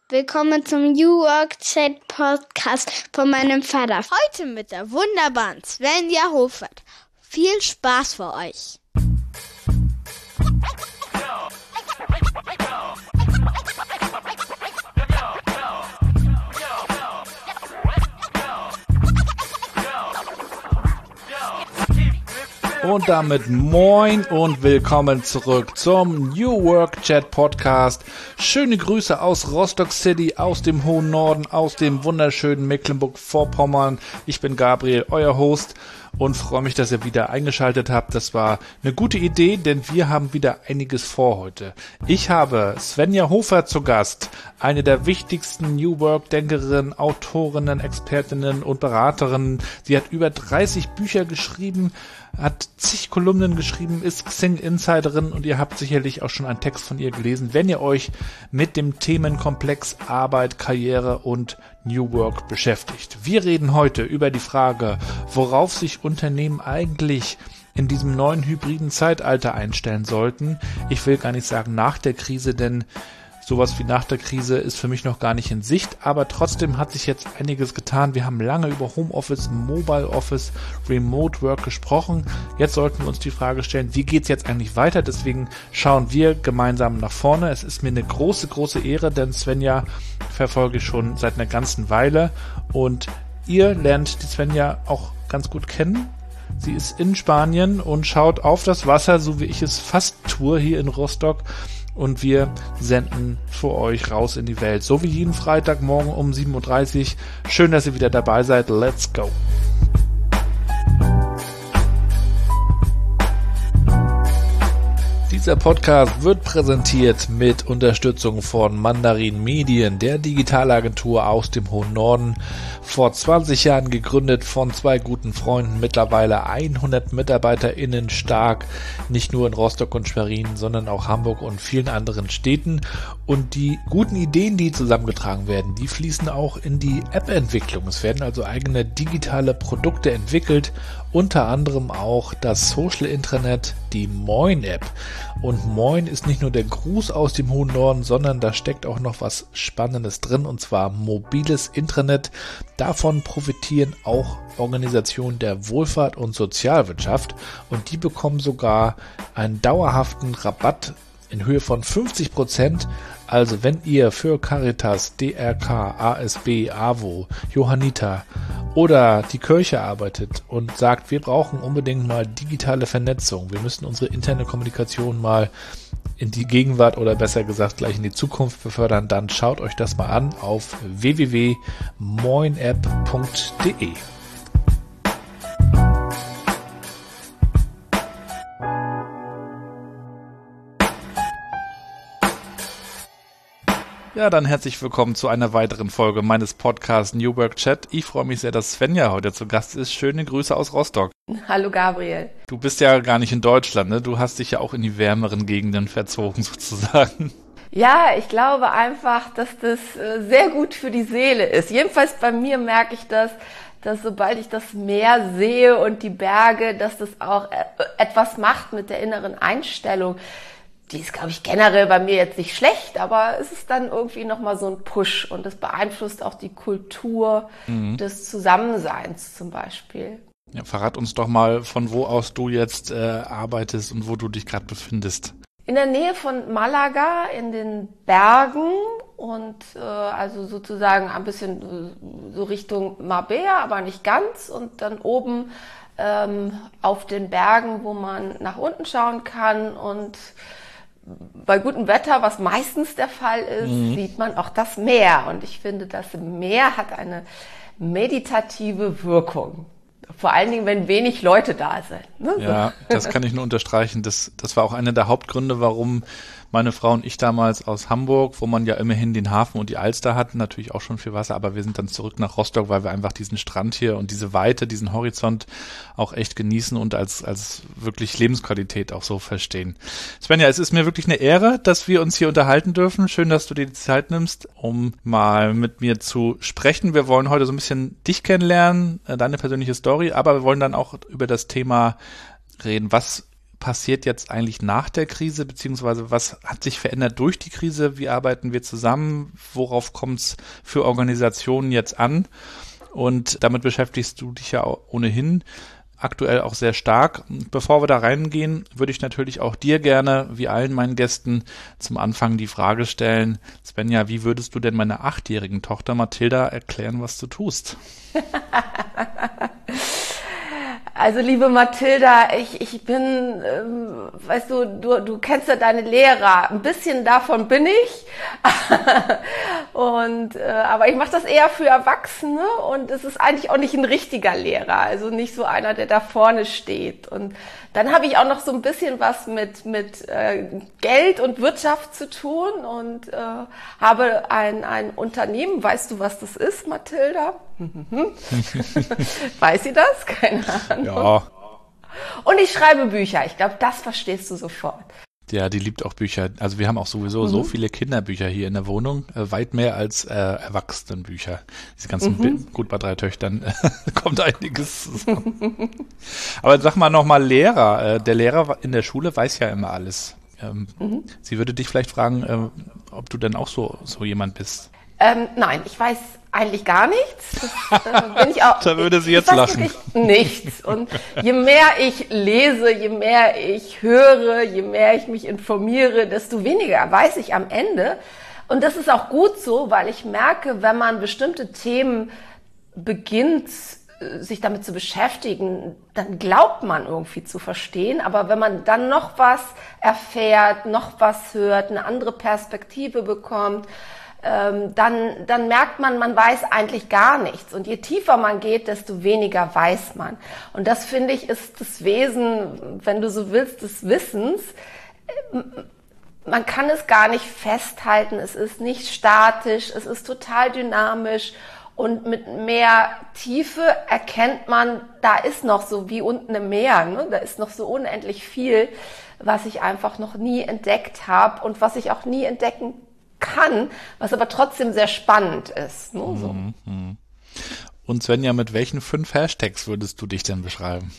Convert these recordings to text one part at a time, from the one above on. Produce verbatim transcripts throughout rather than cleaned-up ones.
Willkommen zum New Work Chat Podcast von meinem Vater. Heute mit der wunderbaren Svenja Hofert. Viel Spaß für euch. Und damit moin und willkommen zurück zum New Work Chat Podcast. Schöne Grüße aus Rostock City, aus dem hohen Norden, aus dem wunderschönen Mecklenburg-Vorpommern. Ich bin Gabriel, euer Host, und freue mich, dass ihr wieder eingeschaltet habt. Das war eine gute Idee, denn wir haben wieder einiges vor heute. Ich habe Svenja Hofert zu Gast, eine der wichtigsten New Work-Denkerinnen, Autorinnen, Expertinnen und Beraterinnen. Sie hat über dreißig Bücher geschrieben, hat zig Kolumnen geschrieben, ist Xing-Insiderin und ihr habt sicherlich auch schon einen Text von ihr gelesen, wenn ihr euch mit dem Themenkomplex Arbeit, Karriere und New Work beschäftigt. Wir reden heute über die Frage, worauf sich Unternehmen eigentlich in diesem neuen hybriden Zeitalter einstellen sollten. Ich will gar nicht sagen nach der Krise, denn sowas wie nach der Krise ist für mich noch gar nicht in Sicht, aber trotzdem hat sich jetzt einiges getan. Wir haben lange über Homeoffice, Mobile Office, Remote Work gesprochen. Jetzt sollten wir uns die Frage stellen, wie geht's jetzt eigentlich weiter? Deswegen schauen wir gemeinsam nach vorne. Es ist mir eine große, große Ehre, denn Svenja verfolge ich schon seit einer ganzen Weile und ihr lernt die Svenja auch ganz gut kennen. Sie ist in Spanien und schaut auf das Wasser, so wie ich es fast tue hier in Rostock. Und wir senden für euch raus in die Welt. So wie jeden Freitagmorgen um sieben Uhr dreißig. Schön, dass ihr wieder dabei seid. Let's go! Dieser Podcast wird präsentiert mit Unterstützung von Mandarin Medien, der Digitalagentur aus dem hohen Norden. Vor zwanzig Jahren gegründet von zwei guten Freunden, mittlerweile hundert MitarbeiterInnen stark, nicht nur in Rostock und Schwerin, sondern auch Hamburg und vielen anderen Städten. Und die guten Ideen, die zusammengetragen werden, die fließen auch in die App-Entwicklung. Es werden also eigene digitale Produkte entwickelt, unter anderem auch das Social Intranet, die Moin-App. Und Moin ist nicht nur der Gruß aus dem hohen Norden, sondern da steckt auch noch was Spannendes drin, und zwar mobiles Intranet. Davon profitieren auch Organisationen der Wohlfahrt und Sozialwirtschaft, und die bekommen sogar einen dauerhaften Rabatt in Höhe von fünfzig Prozent. Also wenn ihr für Caritas, D R K, A S B, A W O, Johanniter oder die Kirche arbeitet und sagt, wir brauchen unbedingt mal digitale Vernetzung, wir müssen unsere interne Kommunikation mal in die Gegenwart oder besser gesagt gleich in die Zukunft befördern, dann schaut euch das mal an auf w w w punkt moinapp punkt d e. Ja, dann herzlich willkommen zu einer weiteren Folge meines Podcasts New Work Chat. Ich freue mich sehr, dass Svenja heute zu Gast ist. Schöne Grüße aus Rostock. Hallo Gabriel. Du bist ja gar nicht in Deutschland, ne? Du hast dich ja auch in die wärmeren Gegenden verzogen sozusagen. Ja, ich glaube einfach, dass das sehr gut für die Seele ist. Jedenfalls bei mir merke ich das, dass sobald ich das Meer sehe und die Berge, dass das auch etwas macht mit der inneren Einstellung. Die ist, glaube ich, generell bei mir jetzt nicht schlecht, aber es ist dann irgendwie nochmal so ein Push und es beeinflusst auch die Kultur mhm. des Zusammenseins zum Beispiel. Ja, verrat uns doch mal, von wo aus du jetzt äh, arbeitest und wo du dich gerade befindest. In der Nähe von Malaga, in den Bergen und äh, also sozusagen ein bisschen äh, so Richtung Marbella, aber nicht ganz, und dann oben ähm, auf den Bergen, wo man nach unten schauen kann, und bei gutem Wetter, was meistens der Fall ist, mhm. sieht man auch das Meer. Und ich finde, das Meer hat eine meditative Wirkung. Vor allen Dingen, wenn wenig Leute da sind. Ne? Ja, das kann ich nur unterstreichen. Das, das war auch einer der Hauptgründe, warum meine Frau und ich damals aus Hamburg, wo man ja immerhin den Hafen und die Alster hatten, natürlich auch schon viel Wasser, aber wir sind dann zurück nach Rostock, weil wir einfach diesen Strand hier und diese Weite, diesen Horizont auch echt genießen und als als wirklich Lebensqualität auch so verstehen. Svenja, es ist mir wirklich eine Ehre, dass wir uns hier unterhalten dürfen. Schön, dass du dir die Zeit nimmst, um mal mit mir zu sprechen. Wir wollen heute so ein bisschen dich kennenlernen, deine persönliche Story, aber wir wollen dann auch über das Thema reden, was passiert jetzt eigentlich nach der Krise, beziehungsweise was hat sich verändert durch die Krise? Wie arbeiten wir zusammen? Worauf kommt es für Organisationen jetzt an? Und damit beschäftigst du dich ja ohnehin aktuell auch sehr stark. Bevor wir da reingehen, würde ich natürlich auch dir gerne, wie allen meinen Gästen, zum Anfang die Frage stellen, Svenja, wie würdest du denn meiner achtjährigen Tochter Mathilda erklären, was du tust? Also liebe Mathilda, ich, ich bin, ähm, weißt du, du, du kennst ja deine Lehrer, ein bisschen davon bin ich, und äh, aber ich mache das eher für Erwachsene und es ist eigentlich auch nicht ein richtiger Lehrer, also nicht so einer, der da vorne steht. Und dann habe ich auch noch so ein bisschen was mit, mit äh, Geld und Wirtschaft zu tun und äh, habe ein, ein Unternehmen, weißt du, was das ist, Mathilda? Weiß sie das? Keine Ahnung. Ja. Und ich schreibe Bücher. Ich glaube, das verstehst du sofort. Ja, die liebt auch Bücher. Also wir haben auch sowieso mhm. so viele Kinderbücher hier in der Wohnung. Äh, weit mehr als äh, Erwachsenenbücher. Diese ganzen, mhm. Bi- gut, bei drei Töchtern äh, kommt einiges zusammen. Aber sag mal nochmal Lehrer. Äh, der Lehrer in der Schule weiß ja immer alles. Ähm, mhm. Sie würde dich vielleicht fragen, äh, ob du denn auch so, so jemand bist. Ähm, nein, ich weiß eigentlich gar nichts. Das, äh, bin ich auch, da würde sie ich, jetzt ich lachen. Weiß nichts. Und je mehr ich lese, je mehr ich höre, je mehr ich mich informiere, desto weniger weiß ich am Ende. Und das ist auch gut so, weil ich merke, wenn man bestimmte Themen beginnt, sich damit zu beschäftigen, dann glaubt man irgendwie zu verstehen. Aber wenn man dann noch was erfährt, noch was hört, eine andere Perspektive bekommt, Ähm, dann, dann merkt man, man weiß eigentlich gar nichts. Und je tiefer man geht, desto weniger weiß man. Und das, finde ich, ist das Wesen, wenn du so willst, des Wissens. Man kann es gar nicht festhalten. Es ist nicht statisch. Es ist total dynamisch. Und mit mehr Tiefe erkennt man, da ist noch so wie unten im Meer, ne? Da ist noch so unendlich viel, was ich einfach noch nie entdeckt habe und was ich auch nie entdecken kann, was aber trotzdem sehr spannend ist. Ne? So. Und Svenja, mit welchen fünf Hashtags würdest du dich denn beschreiben?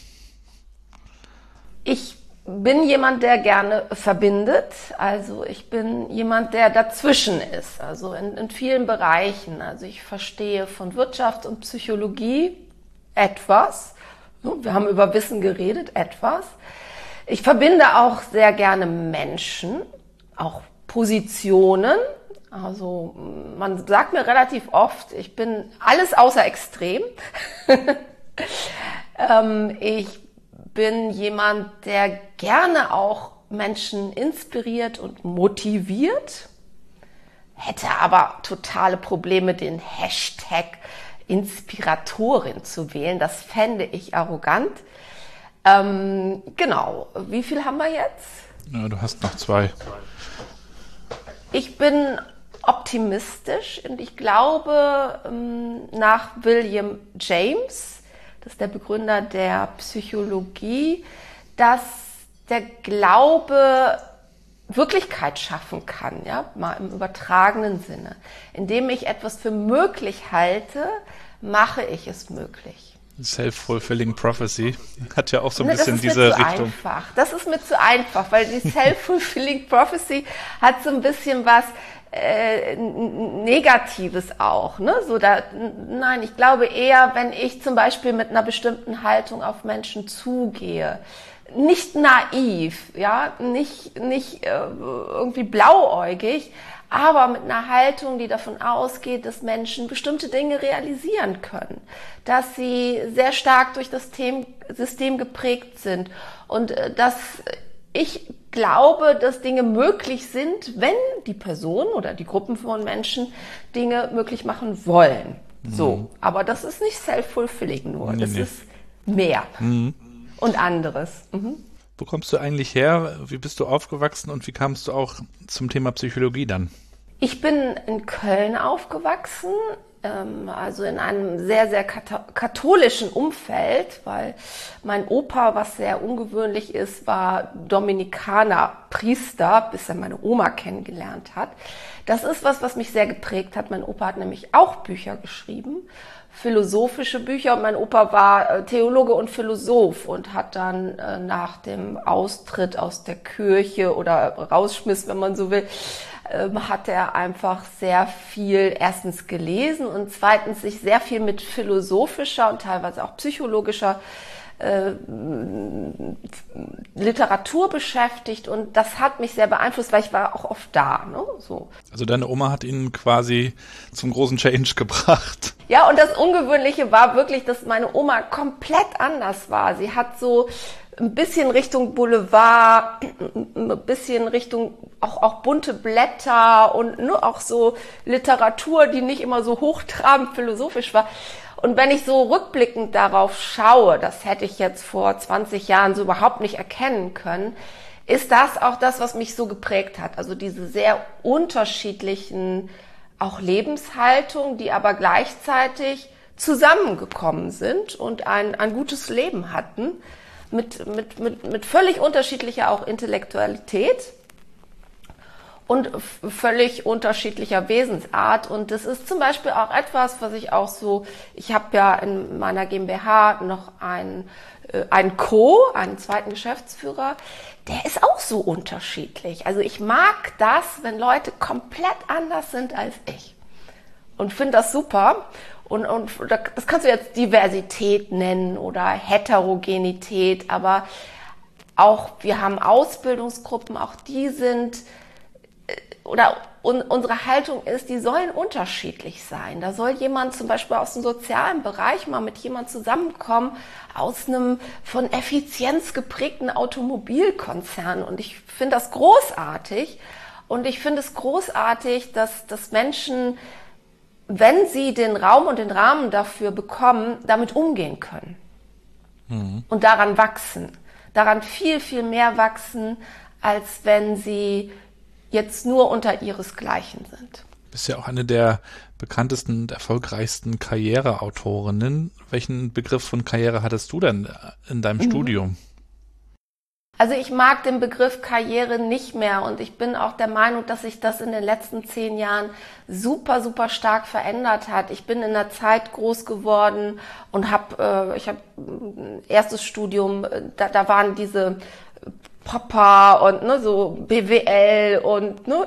Ich bin jemand, der gerne verbindet. Also ich bin jemand, der dazwischen ist. Also in, in vielen Bereichen. Also ich verstehe von Wirtschaft und Psychologie etwas. Wir haben über Wissen geredet, etwas. Ich verbinde auch sehr gerne Menschen, auch Positionen, also man sagt mir relativ oft, ich bin alles außer extrem. ähm, ich bin jemand, der gerne auch Menschen inspiriert und motiviert, hätte aber totale Probleme, den Hashtag Inspiratorin zu wählen. Das fände ich arrogant. Ähm, genau, wie viel haben wir jetzt? Ja, du hast noch zwei. Ich bin optimistisch und ich glaube, nach William James, das ist der Begründer der Psychologie, dass der Glaube Wirklichkeit schaffen kann, ja, mal im übertragenen Sinne. Indem ich etwas für möglich halte, mache ich es möglich. Self-fulfilling prophecy hat ja auch so ein ne, bisschen diese Richtung. Das ist mir zu einfach. Das ist mir zu einfach, weil die Self-fulfilling prophecy hat so ein bisschen was äh, Negatives auch. Ne? So da, nein, ich glaube eher, wenn ich zum Beispiel mit einer bestimmten Haltung auf Menschen zugehe, nicht naiv, ja, nicht nicht äh, irgendwie blauäugig, aber mit einer Haltung, die davon ausgeht, dass Menschen bestimmte Dinge realisieren können, dass sie sehr stark durch das System geprägt sind und dass ich glaube, dass Dinge möglich sind, wenn die Person oder die Gruppen von Menschen Dinge möglich machen wollen. Mhm. So, aber das ist nicht self-fulfilling nur, nee, das nee. ist mehr mhm. und anderes. Mhm. Wo kommst du eigentlich her? Wie bist du aufgewachsen und wie kamst du auch zum Thema Psychologie dann? Ich bin in Köln aufgewachsen, also in einem sehr, sehr katholischen Umfeld, weil mein Opa, was sehr ungewöhnlich ist, war Dominikanerpriester, bis er meine Oma kennengelernt hat. Das ist was, was mich sehr geprägt hat. Mein Opa hat nämlich auch Bücher geschrieben, philosophische Bücher, und mein Opa war Theologe und Philosoph und hat dann nach dem Austritt aus der Kirche oder Rausschmiss, wenn man so will, hat er einfach sehr viel erstens gelesen und zweitens sich sehr viel mit philosophischer und teilweise auch psychologischer äh, Literatur beschäftigt, und das hat mich sehr beeinflusst, weil ich war auch oft da. Ne? So. Also deine Oma hat ihn quasi zum großen Change gebracht. Ja, und das Ungewöhnliche war wirklich, dass meine Oma komplett anders war. Sie hat so ein bisschen Richtung Boulevard, ein bisschen Richtung auch, auch bunte Blätter und nur auch so Literatur, die nicht immer so hochtrabend philosophisch war. Und wenn ich so rückblickend darauf schaue, das hätte ich jetzt vor zwanzig Jahren so überhaupt nicht erkennen können, ist das auch das, was mich so geprägt hat. Also diese sehr unterschiedlichen auch Lebenshaltungen, die aber gleichzeitig zusammengekommen sind und ein, ein gutes Leben hatten. Mit, mit, mit, mit völlig unterschiedlicher auch Intellektualität und völlig unterschiedlicher Wesensart. Und das ist zum Beispiel auch etwas, was ich auch so, ich habe ja in meiner GmbH noch einen, äh, einen Co., einen zweiten Geschäftsführer, der ist auch so unterschiedlich. Also ich mag das, wenn Leute komplett anders sind als ich, und finde das super. Und, und das kannst du jetzt Diversität nennen oder Heterogenität, aber auch wir haben Ausbildungsgruppen, auch die sind, oder un, unsere Haltung ist, die sollen unterschiedlich sein. Da soll jemand zum Beispiel aus dem sozialen Bereich mal mit jemand zusammenkommen, aus einem von Effizienz geprägten Automobilkonzern. Und ich finde das großartig. Und ich finde es großartig, dass, dass Menschen, wenn sie den Raum und den Rahmen dafür bekommen, damit umgehen können. Mhm. Und daran wachsen. Daran viel, viel mehr wachsen, als wenn sie jetzt nur unter ihresgleichen sind. Du bist ja auch eine der bekanntesten und erfolgreichsten Karriereautorinnen. Welchen Begriff von Karriere hattest du denn in deinem mhm. Studium? Also ich mag den Begriff Karriere nicht mehr, und ich bin auch der Meinung, dass sich das in den letzten zehn Jahren super, super stark verändert hat. Ich bin in der Zeit groß geworden und habe, äh, ich habe erstes Studium, da, da waren diese Popper und ne, so B W L und ne,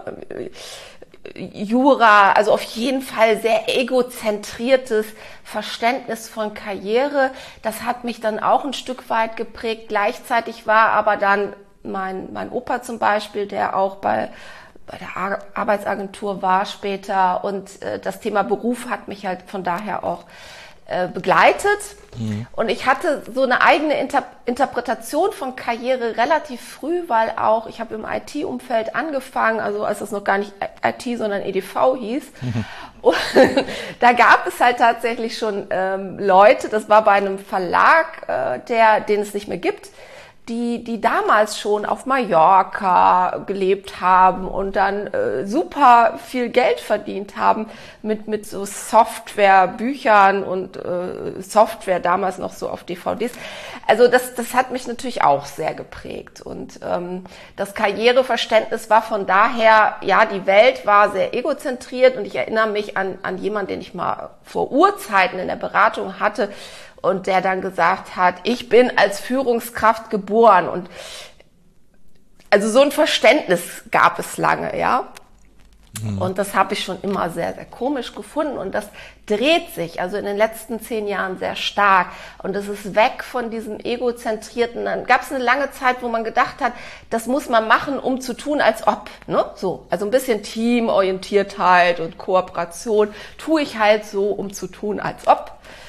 Jura, also auf jeden Fall sehr egozentriertes Verständnis von Karriere. Das hat mich dann auch ein Stück weit geprägt. Gleichzeitig war aber dann mein, mein Opa zum Beispiel, der auch bei, bei der Ar- Arbeitsagentur war später, und äh, das Thema Beruf hat mich halt von daher auch äh, begleitet. Mhm. Und ich hatte so eine eigene Inter- Interpretation von Karriere relativ früh, weil auch, ich habe im I T-Umfeld angefangen, also als das noch gar nicht I T, sondern E D V hieß. Mhm. Und da gab es halt tatsächlich schon ähm, Leute, das war bei einem Verlag, äh, der, den es nicht mehr gibt, die, die damals schon auf Mallorca gelebt haben und dann äh, super viel Geld verdient haben mit, mit so Softwarebüchern und äh, Software damals noch so auf D V Ds. Also das, das hat mich natürlich auch sehr geprägt. Und ähm, das Karriereverständnis war von daher, ja, die Welt war sehr egozentriert, und ich erinnere mich an, an jemanden, den ich mal vor Urzeiten in der Beratung hatte, und der dann gesagt hat, ich bin als Führungskraft geboren. Und also so ein Verständnis gab es lange, ja. Mhm. Und das habe ich schon immer sehr, sehr komisch gefunden. Und das dreht sich also in den letzten zehn Jahren sehr stark. Und es ist weg von diesem egozentrierten. Dann gab es eine lange Zeit, wo man gedacht hat, das muss man machen, um zu tun, als ob. Ne? So, also ein bisschen Teamorientiertheit und Kooperation tue ich halt so, um zu tun, als ob.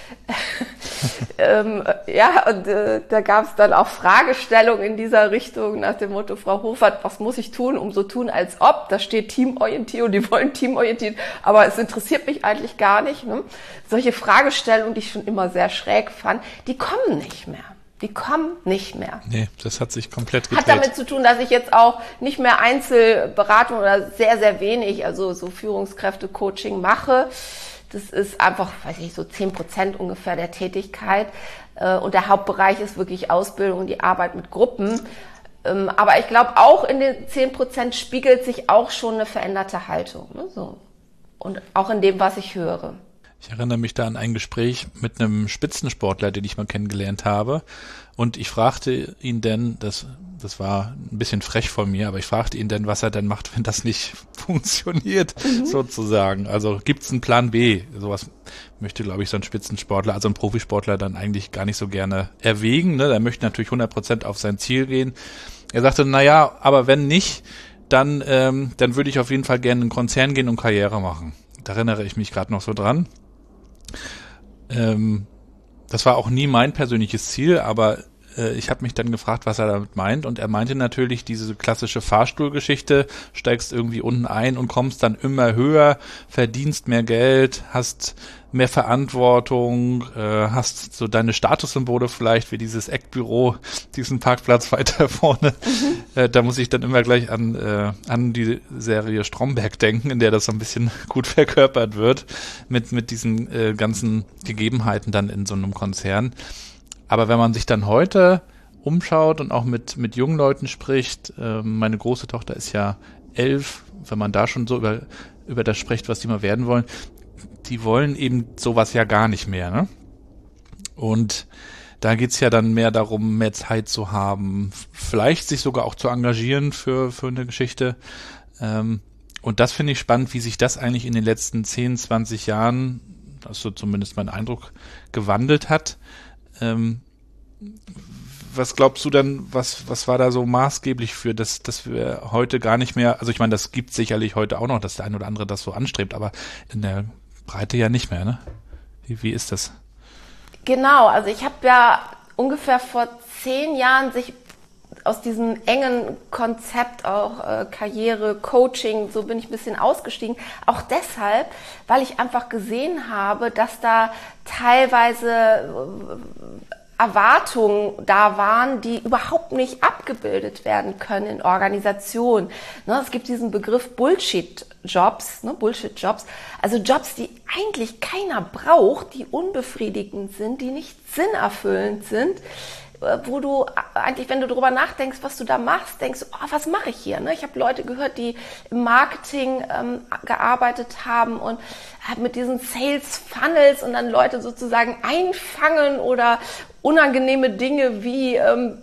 ähm, ja, und äh, da gab es dann auch Fragestellungen in dieser Richtung nach dem Motto, Frau Hofert, was muss ich tun, um so tun, als ob? Da steht Teamorientierung, die wollen teamorientiert, aber es interessiert mich eigentlich gar nicht. Ne? Solche Fragestellungen, die ich schon immer sehr schräg fand, die kommen nicht mehr. Die kommen nicht mehr. Nee, das hat sich komplett gedreht. Hat damit zu tun, dass ich jetzt auch nicht mehr Einzelberatung oder sehr, sehr wenig, also so Führungskräfte-Coaching mache. Das ist einfach, weiß ich, so zehn Prozent ungefähr der Tätigkeit. Und der Hauptbereich ist wirklich Ausbildung und die Arbeit mit Gruppen. Aber ich glaube, auch in den zehn Prozent spiegelt sich auch schon eine veränderte Haltung. Ne? So. Und auch in dem, was ich höre. Ich erinnere mich da an ein Gespräch mit einem Spitzensportler, den ich mal kennengelernt habe. Und ich fragte ihn denn, das, das war ein bisschen frech von mir, aber ich fragte ihn denn, was er denn macht, wenn das nicht funktioniert, mhm. sozusagen. Also gibt's einen Plan B? Sowas möchte, glaube ich, so ein Spitzensportler, also ein Profisportler dann eigentlich gar nicht so gerne erwägen. Ne? Der möchte natürlich hundert Prozent auf sein Ziel gehen. Er sagte, na ja, aber wenn nicht, dann, ähm, dann würde ich auf jeden Fall gerne in einen Konzern gehen und Karriere machen. Da erinnere ich mich gerade noch so dran. Ähm, das war auch nie mein persönliches Ziel, aber äh, ich habe mich dann gefragt, was er damit meint, und er meinte natürlich diese klassische Fahrstuhlgeschichte, steigst irgendwie unten ein und kommst dann immer höher, verdienst mehr Geld, hast mehr Verantwortung, äh, hast so deine Statussymbole vielleicht, wie dieses Eckbüro, diesen Parkplatz weiter vorne. Mhm. Äh, da muss ich dann immer gleich an äh, an die Serie Stromberg denken, in der das so ein bisschen gut verkörpert wird, mit mit diesen äh, ganzen Gegebenheiten dann in so einem Konzern. Aber wenn man sich dann heute umschaut und auch mit mit jungen Leuten spricht, äh, meine große Tochter ist ja elf, wenn man da schon so über über das spricht, was die mal werden wollen, die wollen eben sowas ja gar nicht mehr, ne? Und da geht's ja dann mehr darum, mehr Zeit zu haben, vielleicht sich sogar auch zu engagieren für für eine Geschichte. Ähm, und das finde ich spannend, wie sich das eigentlich in den letzten zehn, zwanzig Jahren, das ist so zumindest mein Eindruck, gewandelt hat. Ähm, was glaubst du denn, was was war da so maßgeblich für, dass dass wir heute gar nicht mehr, also ich meine, das gibt sicherlich heute auch noch, dass der ein oder andere das so anstrebt, aber in der Breite ja nicht mehr, ne? Wie, wie ist das? Genau, also ich habe ja ungefähr vor zehn Jahren sich aus diesem engen Konzept auch äh, Karriere, Coaching, so bin ich ein bisschen ausgestiegen. Auch deshalb, weil ich einfach gesehen habe, dass da teilweise äh, Erwartungen da waren, die überhaupt nicht abgebildet werden können in Organisationen. Ne, es gibt diesen Begriff Bullshit-Jobs, ne, Bullshit-Jobs, also Jobs, die eigentlich keiner braucht, die unbefriedigend sind, die nicht sinnerfüllend sind, wo du eigentlich, wenn du darüber nachdenkst, was du da machst, denkst du, oh, was mache ich hier? Ne? Ich habe Leute gehört, die im Marketing ähm, gearbeitet haben und äh, mit diesen Sales Funnels und dann Leute sozusagen einfangen oder unangenehme Dinge wie ähm,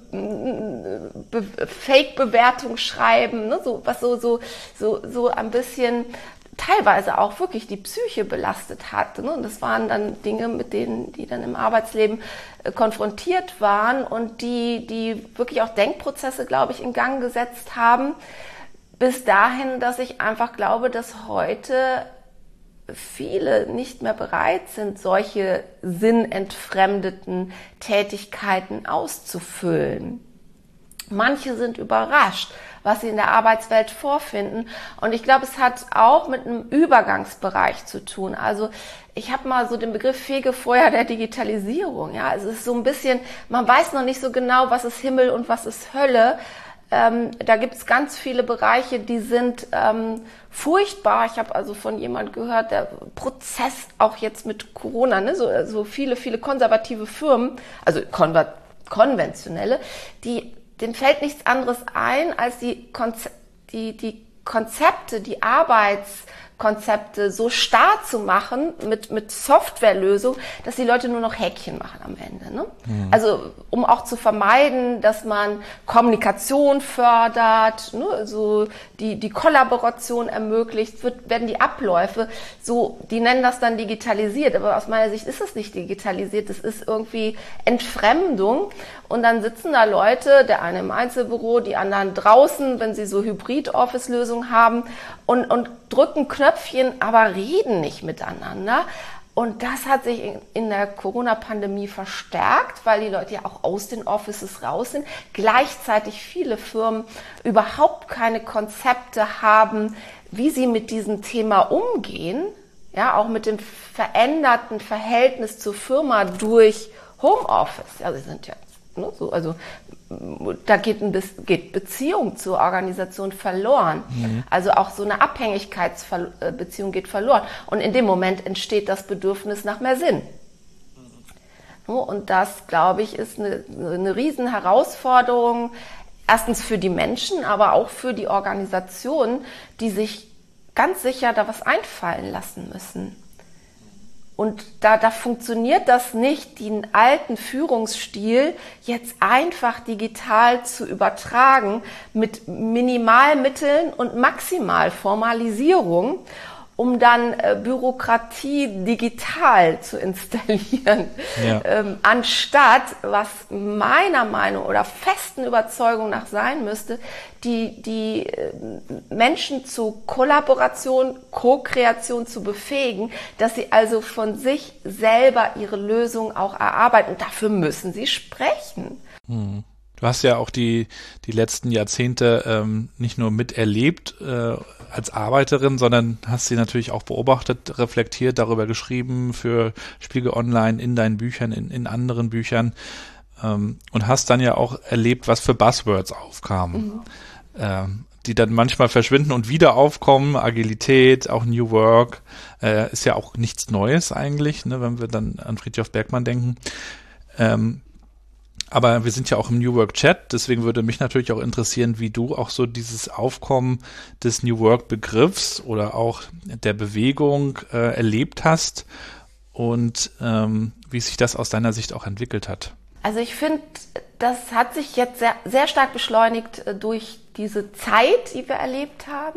Be- Fake-Bewertung schreiben, ne? So was so so so so ein bisschen teilweise auch wirklich die Psyche belastet hat. Ne? Und das waren dann Dinge, mit denen die dann im Arbeitsleben äh, konfrontiert waren und die, die wirklich auch Denkprozesse, glaube ich, in Gang gesetzt haben, bis dahin, dass ich einfach glaube, dass heute viele nicht mehr bereit sind, solche sinnentfremdeten Tätigkeiten auszufüllen. Manche sind überrascht, was sie in der Arbeitswelt vorfinden. Und ich glaube, es hat auch mit einem Übergangsbereich zu tun. Also ich habe mal so den Begriff Fegefeuer der Digitalisierung. Ja, es ist so ein bisschen, man weiß noch nicht so genau, was ist Himmel und was ist Hölle. Ähm, da gibt es ganz viele Bereiche, die sind ähm, furchtbar. Ich habe also von jemand gehört, der Prozess auch jetzt mit Corona, ne, so, so viele, viele konservative Firmen, also konver- konventionelle, die denen fällt nichts anderes ein, als die, Konze- die, die Konzepte, die Arbeitskonzepte so starr zu machen mit, mit Softwarelösungen, dass die Leute nur noch Häkchen machen am Ende. Ne? Mhm. Also um auch zu vermeiden, dass man Kommunikation fördert, ne? So die, die Kollaboration ermöglicht, wird, werden die Abläufe, so, die nennen das dann digitalisiert, aber aus meiner Sicht ist es nicht digitalisiert, es ist irgendwie Entfremdung. Und dann sitzen da Leute, der eine im Einzelbüro, die anderen draußen, wenn sie so Hybrid-Office-Lösungen haben und, und drücken Knöpfchen, aber reden nicht miteinander. Und das hat sich in, in der Corona-Pandemie verstärkt, weil die Leute ja auch aus den Offices raus sind. Gleichzeitig viele Firmen überhaupt keine Konzepte haben, wie sie mit diesem Thema umgehen. Ja, auch mit dem veränderten Verhältnis zur Firma durch Homeoffice. Ja, sie sind ja Ne, so, also da geht, ein Be- geht Beziehung zur Organisation verloren. Mhm. Also auch so eine Abhängigkeitsbeziehung geht verloren. Und in dem Moment entsteht das Bedürfnis nach mehr Sinn. Mhm. Und das, glaube ich, ist eine, eine riesen Herausforderung, erstens für die Menschen, aber auch für die Organisationen, die sich ganz sicher da was einfallen lassen müssen. Und da, da funktioniert das nicht, den alten Führungsstil jetzt einfach digital zu übertragen mit Minimalmitteln und Maximalformalisierung, um dann äh, Bürokratie digital zu installieren, ja. ähm, anstatt, was meiner Meinung oder festen Überzeugung nach sein müsste, die, die äh, Menschen zu Kollaboration, Co-Kreation zu befähigen, dass sie also von sich selber ihre Lösung auch erarbeiten. Und dafür müssen sie sprechen. Hm. Du hast ja auch die, die letzten Jahrzehnte ähm, nicht nur miterlebt äh, als Arbeiterin, sondern hast sie natürlich auch beobachtet, reflektiert, darüber geschrieben für Spiegel Online, in deinen Büchern, in, in anderen Büchern ähm, und hast dann ja auch erlebt, was für Buzzwords aufkamen, mhm. ähm, die dann manchmal verschwinden und wieder aufkommen. Agilität, auch New Work, äh, ist ja auch nichts Neues eigentlich, ne, wenn wir dann an Frithjof Bergmann denken. Ähm, Aber wir sind ja auch im New Work Chat, deswegen würde mich natürlich auch interessieren, wie du auch so dieses Aufkommen des New Work Begriffs oder auch der Bewegung äh, erlebt hast und ähm, wie sich das aus deiner Sicht auch entwickelt hat. Also ich finde, das hat sich jetzt sehr, sehr stark beschleunigt äh, durch diese Zeit, die wir erlebt haben.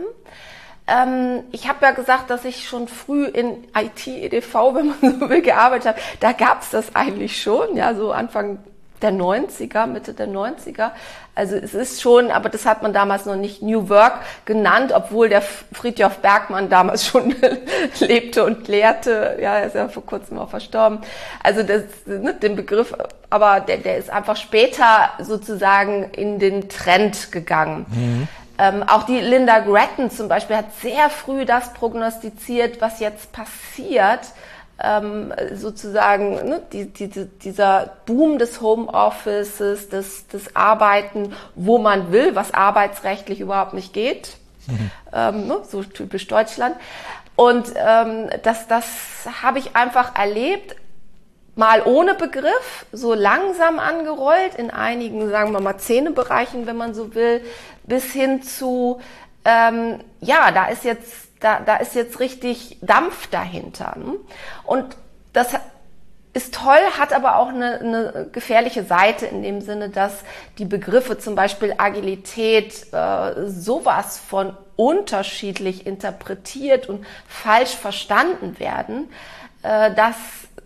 Ähm, ich habe ja gesagt, dass ich schon früh in I T, E D V, wenn man so will, gearbeitet habe. Da gab es das eigentlich schon, ja, so Anfang der neunziger, Mitte der neunziger. Also es ist schon, aber das hat man damals noch nicht New Work genannt, obwohl der Frithjof Bergmann damals schon lebte und lehrte. Ja, er ist ja vor kurzem auch verstorben. Also das, ne, den Begriff, aber der, der ist einfach später sozusagen in den Trend gegangen. Mhm. Ähm, auch die Linda Grattan zum Beispiel hat sehr früh das prognostiziert, was jetzt passiert. Ähm, sozusagen ne, die, die, dieser Boom des Homeoffices, des, des Arbeiten, wo man will, was arbeitsrechtlich überhaupt nicht geht, mhm. ähm, ne, so typisch Deutschland. Und ähm, das, das habe ich einfach erlebt, mal ohne Begriff, so langsam angerollt, in einigen, sagen wir mal, Zähnebereichen, wenn man so will, bis hin zu, ähm, ja, da ist jetzt Da, da ist jetzt richtig Dampf dahinter. Ne? Und das ist toll, hat aber auch eine, eine gefährliche Seite in dem Sinne, dass die Begriffe zum Beispiel Agilität äh, sowas von unterschiedlich interpretiert und falsch verstanden werden, äh, dass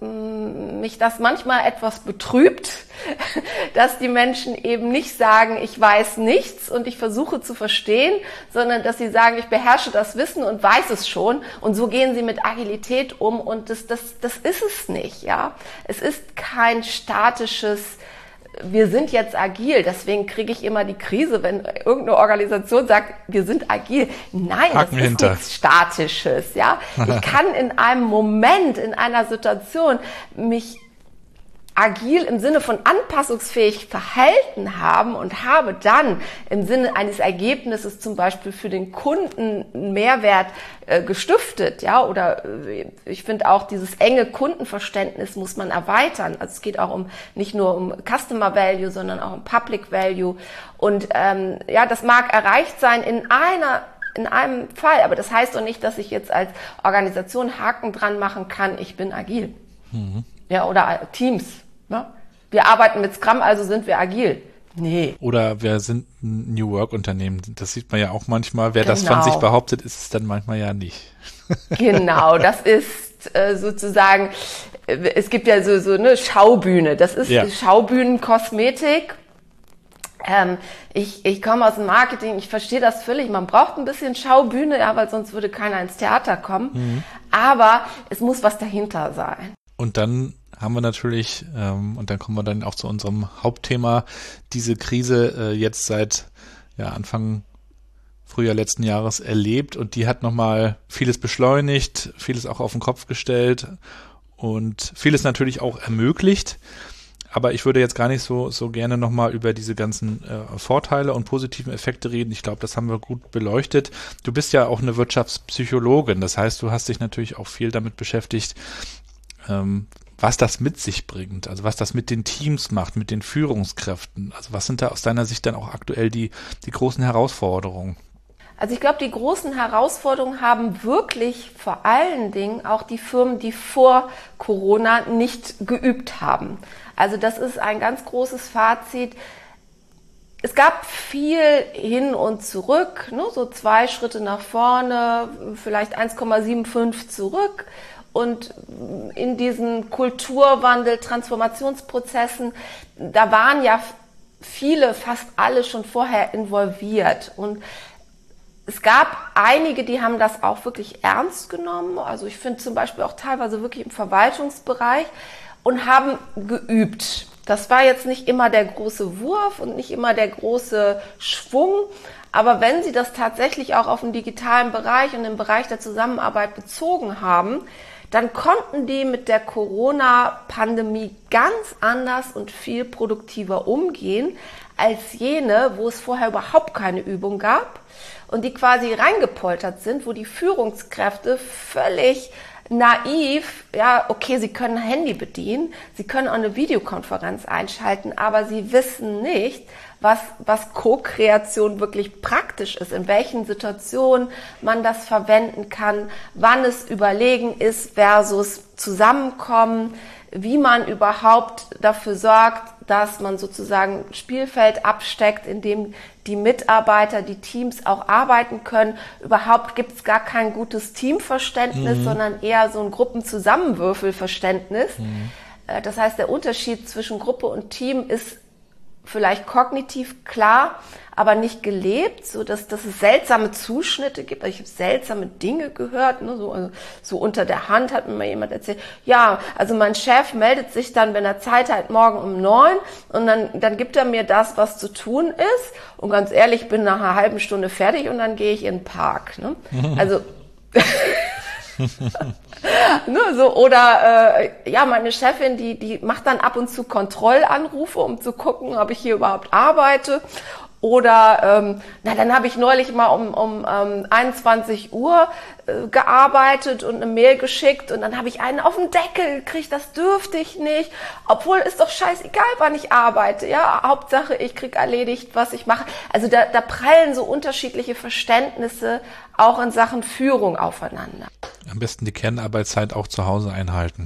mich das manchmal etwas betrübt, dass die Menschen eben nicht sagen, ich weiß nichts und ich versuche zu verstehen, sondern dass sie sagen, ich beherrsche das Wissen und weiß es schon, und so gehen sie mit Agilität um, und das, das, das ist es nicht, ja. Es ist kein statisches, wir sind jetzt agil, deswegen kriege ich immer die Krise, wenn irgendeine Organisation sagt, wir sind agil. Nein, Haken das ist hinter. nichts Statisches, ja. Ich kann in einem Moment, in einer Situation mich agil im Sinne von anpassungsfähig verhalten haben und habe dann im Sinne eines Ergebnisses zum Beispiel für den Kunden einen Mehrwert äh, gestiftet, ja, oder äh, ich finde auch dieses enge Kundenverständnis muss man erweitern. Also es geht auch um nicht nur um Customer Value, sondern auch um Public Value, und ähm, ja, das mag erreicht sein in einer in einem Fall, aber das heißt doch nicht, dass ich jetzt als Organisation Haken dran machen kann, ich bin agil. Mhm. Ja, oder Teams. Ne? Wir arbeiten mit Scrum, also sind wir agil. Nee. Oder wir sind ein New Work Unternehmen. Das sieht man ja auch manchmal. Wer genau. das von sich behauptet, ist es dann manchmal ja nicht. Genau, das ist äh, sozusagen, äh, es gibt ja so, so eine Schaubühne. Das ist ja. Schaubühnenkosmetik. Ähm, ich, ich komme aus dem Marketing, ich verstehe das völlig. Man braucht ein bisschen Schaubühne, ja, weil sonst würde keiner ins Theater kommen. Mhm. Aber es muss was dahinter sein. Und dann haben wir natürlich, ähm, und dann kommen wir dann auch zu unserem Hauptthema, diese Krise äh, jetzt seit ja, Anfang Frühjahr letzten Jahres erlebt, und die hat nochmal vieles beschleunigt, vieles auch auf den Kopf gestellt und vieles natürlich auch ermöglicht. Aber ich würde jetzt gar nicht so so gerne nochmal über diese ganzen äh, Vorteile und positiven Effekte reden. Ich glaube, das haben wir gut beleuchtet. Du bist ja auch eine Wirtschaftspsychologin. Das heißt, du hast dich natürlich auch viel damit beschäftigt, ähm, was das mit sich bringt. Also was das mit den Teams macht, mit den Führungskräften. Also was sind da aus deiner Sicht dann auch aktuell die, die großen Herausforderungen? Also ich glaube, die großen Herausforderungen haben wirklich vor allen Dingen auch die Firmen, die vor Corona nicht geübt haben. Also das ist ein ganz großes Fazit. Es gab viel hin und zurück, ne? So zwei Schritte nach vorne, vielleicht eins Komma fünfundsiebzig zurück. Und in diesen Kulturwandel, Transformationsprozessen, da waren ja viele, fast alle schon vorher involviert. Und es gab einige, die haben das auch wirklich ernst genommen. Also ich finde zum Beispiel auch teilweise wirklich im Verwaltungsbereich und haben geübt. Das war jetzt nicht immer der große Wurf und nicht immer der große Schwung. Aber wenn sie das tatsächlich auch auf den digitalen Bereich und den Bereich der Zusammenarbeit bezogen haben, dann konnten die mit der Corona-Pandemie ganz anders und viel produktiver umgehen als jene, wo es vorher überhaupt keine Übung gab und die quasi reingepoltert sind, wo die Führungskräfte völlig naiv, ja, okay, sie können ein Handy bedienen, sie können auch eine Videokonferenz einschalten, aber sie wissen nicht, was, was Co-Kreation wirklich praktisch ist, in welchen Situationen man das verwenden kann, wann es Überlegen ist versus Zusammenkommen, wie man überhaupt dafür sorgt, dass man sozusagen Spielfeld absteckt, in dem die Mitarbeiter, die Teams auch arbeiten können. Überhaupt gibt es gar kein gutes Teamverständnis, mhm. sondern eher so ein Gruppenzusammenwürfelverständnis. Mhm. Das heißt, der Unterschied zwischen Gruppe und Team ist vielleicht kognitiv klar, aber nicht gelebt, so dass, dass es seltsame Zuschnitte gibt. Ich habe seltsame Dinge gehört, ne, so, also, so unter der Hand hat mir mal jemand erzählt, ja, also mein Chef meldet sich dann, wenn er Zeit hat, morgen um neun und dann, dann gibt er mir das, was zu tun ist und ganz ehrlich, ich bin nach einer halben Stunde fertig und dann gehe ich in den Park. Ne? Also ne, so, oder äh, ja, meine Chefin, die, die macht dann ab und zu Kontrollanrufe, um zu gucken, ob ich hier überhaupt arbeite. Oder ähm, na, dann habe ich neulich mal um, um ähm, einundzwanzig Uhr äh, gearbeitet und eine Mail geschickt und dann habe ich einen auf den Deckel gekriegt, das dürfte ich nicht. Obwohl ist doch scheißegal, wann ich arbeite. Ja, Hauptsache ich krieg erledigt, was ich mache. Also da, da prallen so unterschiedliche Verständnisse auch in Sachen Führung aufeinander. Am besten die Kernarbeitszeit auch zu Hause einhalten.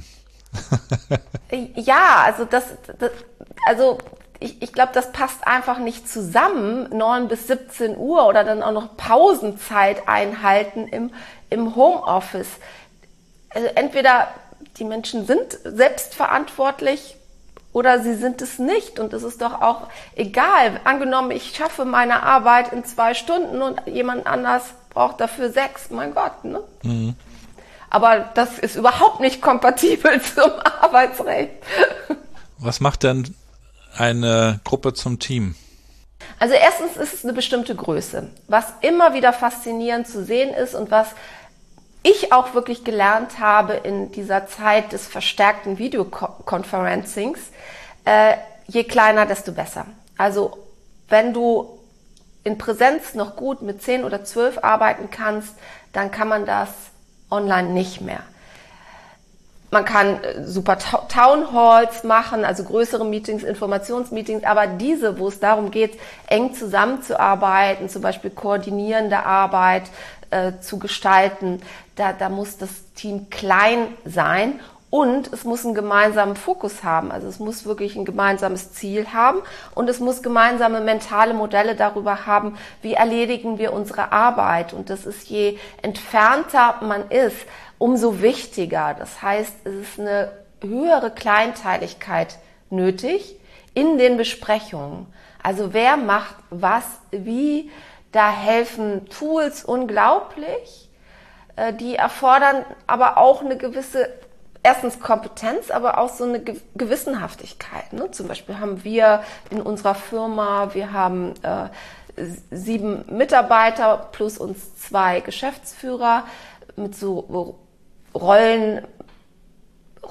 Ja, also das, das also ich, ich glaube, das passt einfach nicht zusammen, neun bis siebzehn Uhr oder dann auch noch Pausenzeit einhalten im, im Homeoffice. Also entweder die Menschen sind selbstverantwortlich oder sie sind es nicht und es ist doch auch egal. Angenommen, ich schaffe meine Arbeit in zwei Stunden und jemand anders braucht dafür sechs, mein Gott, ne? Mhm. Aber das ist überhaupt nicht kompatibel zum Arbeitsrecht. Was macht denn eine Gruppe zum Team? Also erstens ist es eine bestimmte Größe. Was immer wieder faszinierend zu sehen ist und was ich auch wirklich gelernt habe in dieser Zeit des verstärkten Videoconferencings, äh, je kleiner, desto besser. Also wenn du in Präsenz noch gut mit zehn oder zwölf arbeiten kannst, dann kann man das online nicht mehr. Man kann super Townhalls machen, also größere Meetings, Informationsmeetings, aber diese, wo es darum geht, eng zusammenzuarbeiten, zum Beispiel koordinierende Arbeit äh, zu gestalten, da, da muss das Team klein sein und es muss einen gemeinsamen Fokus haben. Also es muss wirklich ein gemeinsames Ziel haben und es muss gemeinsame mentale Modelle darüber haben, wie erledigen wir unsere Arbeit. Und das ist, je entfernter man ist, umso wichtiger. Das heißt, es ist eine höhere Kleinteiligkeit nötig in den Besprechungen. Also wer macht was, wie, da helfen Tools unglaublich. Die erfordern aber auch eine gewisse, erstens Kompetenz, aber auch so eine Gewissenhaftigkeit. Ne? Zum Beispiel haben wir in unserer Firma, wir haben äh, sieben Mitarbeiter plus uns zwei Geschäftsführer mit so Rollen,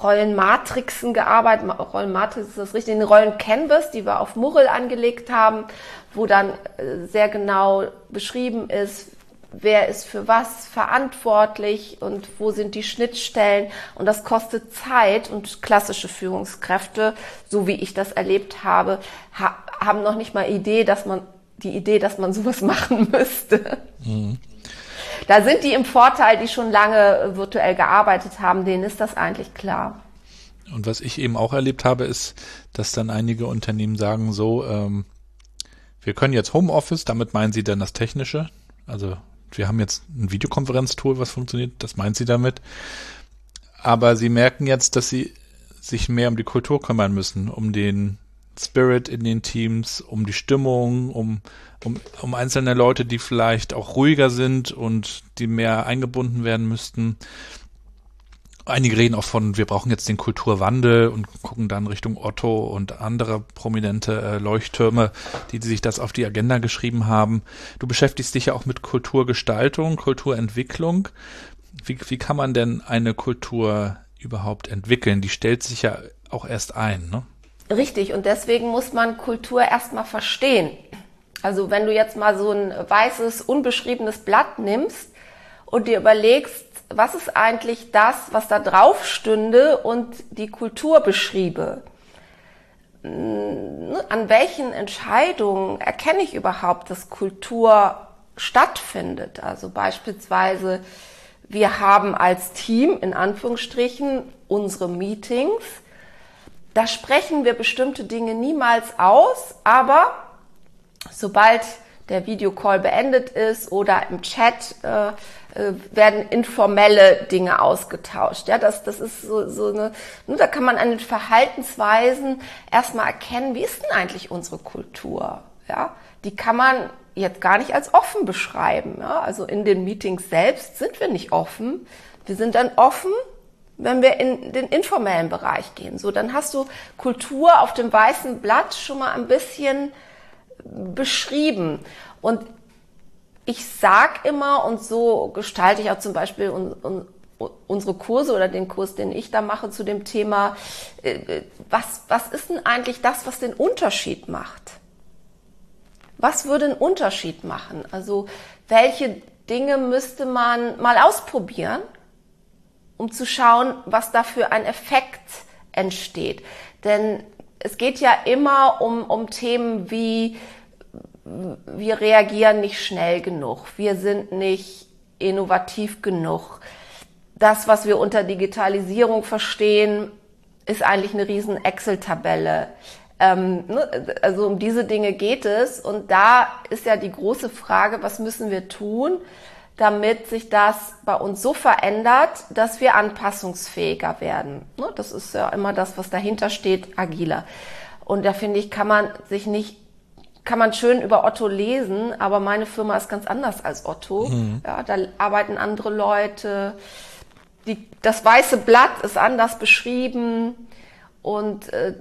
Rollenmatrixen gearbeitet. Rollenmatrix ist das richtige, Rollencanvas, die wir auf Murrel angelegt haben, wo dann sehr genau beschrieben ist, wer ist für was verantwortlich und wo sind die Schnittstellen. Und das kostet Zeit, und klassische Führungskräfte, so wie ich das erlebt habe, ha- haben noch nicht mal Idee, dass man die Idee, dass man sowas machen müsste. Mhm. Da sind die im Vorteil, die schon lange virtuell gearbeitet haben, denen ist das eigentlich klar. Und was ich eben auch erlebt habe, ist, dass dann einige Unternehmen sagen so, ähm, wir können jetzt Homeoffice, damit meinen sie dann das Technische, also wir haben jetzt ein Videokonferenztool, was funktioniert, das meint sie damit. Aber sie merken jetzt, dass sie sich mehr um die Kultur kümmern müssen, um den Spirit in den Teams, um die Stimmung, um, um, um einzelne Leute, die vielleicht auch ruhiger sind und die mehr eingebunden werden müssten. Einige reden auch von, wir brauchen jetzt den Kulturwandel und gucken dann Richtung Otto und andere prominente äh, Leuchttürme, die, die sich das auf die Agenda geschrieben haben. Du beschäftigst dich ja auch mit Kulturgestaltung, Kulturentwicklung. Wie, wie kann man denn eine Kultur überhaupt entwickeln? Die stellt sich ja auch erst ein, ne? Richtig, und deswegen muss man Kultur erstmal verstehen. Also wenn du jetzt mal so ein weißes, unbeschriebenes Blatt nimmst und dir überlegst, was ist eigentlich das, was da drauf stünde und die Kultur beschriebe? An welchen Entscheidungen erkenne ich überhaupt, dass Kultur stattfindet? Also beispielsweise, wir haben als Team, in Anführungsstrichen, unsere Meetings. Da sprechen wir bestimmte Dinge niemals aus, aber sobald der Videocall beendet ist oder im Chat äh, äh, werden informelle Dinge ausgetauscht. Ja, das, das ist so, so eine, nur da kann man an den Verhaltensweisen erstmal erkennen, wie ist denn eigentlich unsere Kultur? Ja, die kann man jetzt gar nicht als offen beschreiben. Ja, also in den Meetings selbst sind wir nicht offen. Wir sind dann offen, wenn wir in den informellen Bereich gehen. So, dann hast du Kultur auf dem weißen Blatt schon mal ein bisschen beschrieben. Und ich sag immer, und so gestalte ich auch zum Beispiel un, un, unsere Kurse oder den Kurs, den ich da mache zu dem Thema, äh, was, was ist denn eigentlich das, was den Unterschied macht? Was würde einen Unterschied machen? Also welche Dinge müsste man mal ausprobieren, um zu schauen, was da für ein Effekt entsteht? Denn es geht ja immer um, um Themen wie, wir reagieren nicht schnell genug, wir sind nicht innovativ genug. Das, was wir unter Digitalisierung verstehen, ist eigentlich eine riesen Excel-Tabelle. Ähm, ne? Also um diese Dinge geht es. Und da ist ja die große Frage, was müssen wir tun, damit sich das bei uns so verändert, dass wir anpassungsfähiger werden. Ne? Das ist ja immer das, was dahinter steht, agiler. Und da finde ich, kann man sich nicht, kann man schön über Otto lesen, aber meine Firma ist ganz anders als Otto. Mhm. Ja, da arbeiten andere Leute. Die, das weiße Blatt ist anders beschrieben. Und äh,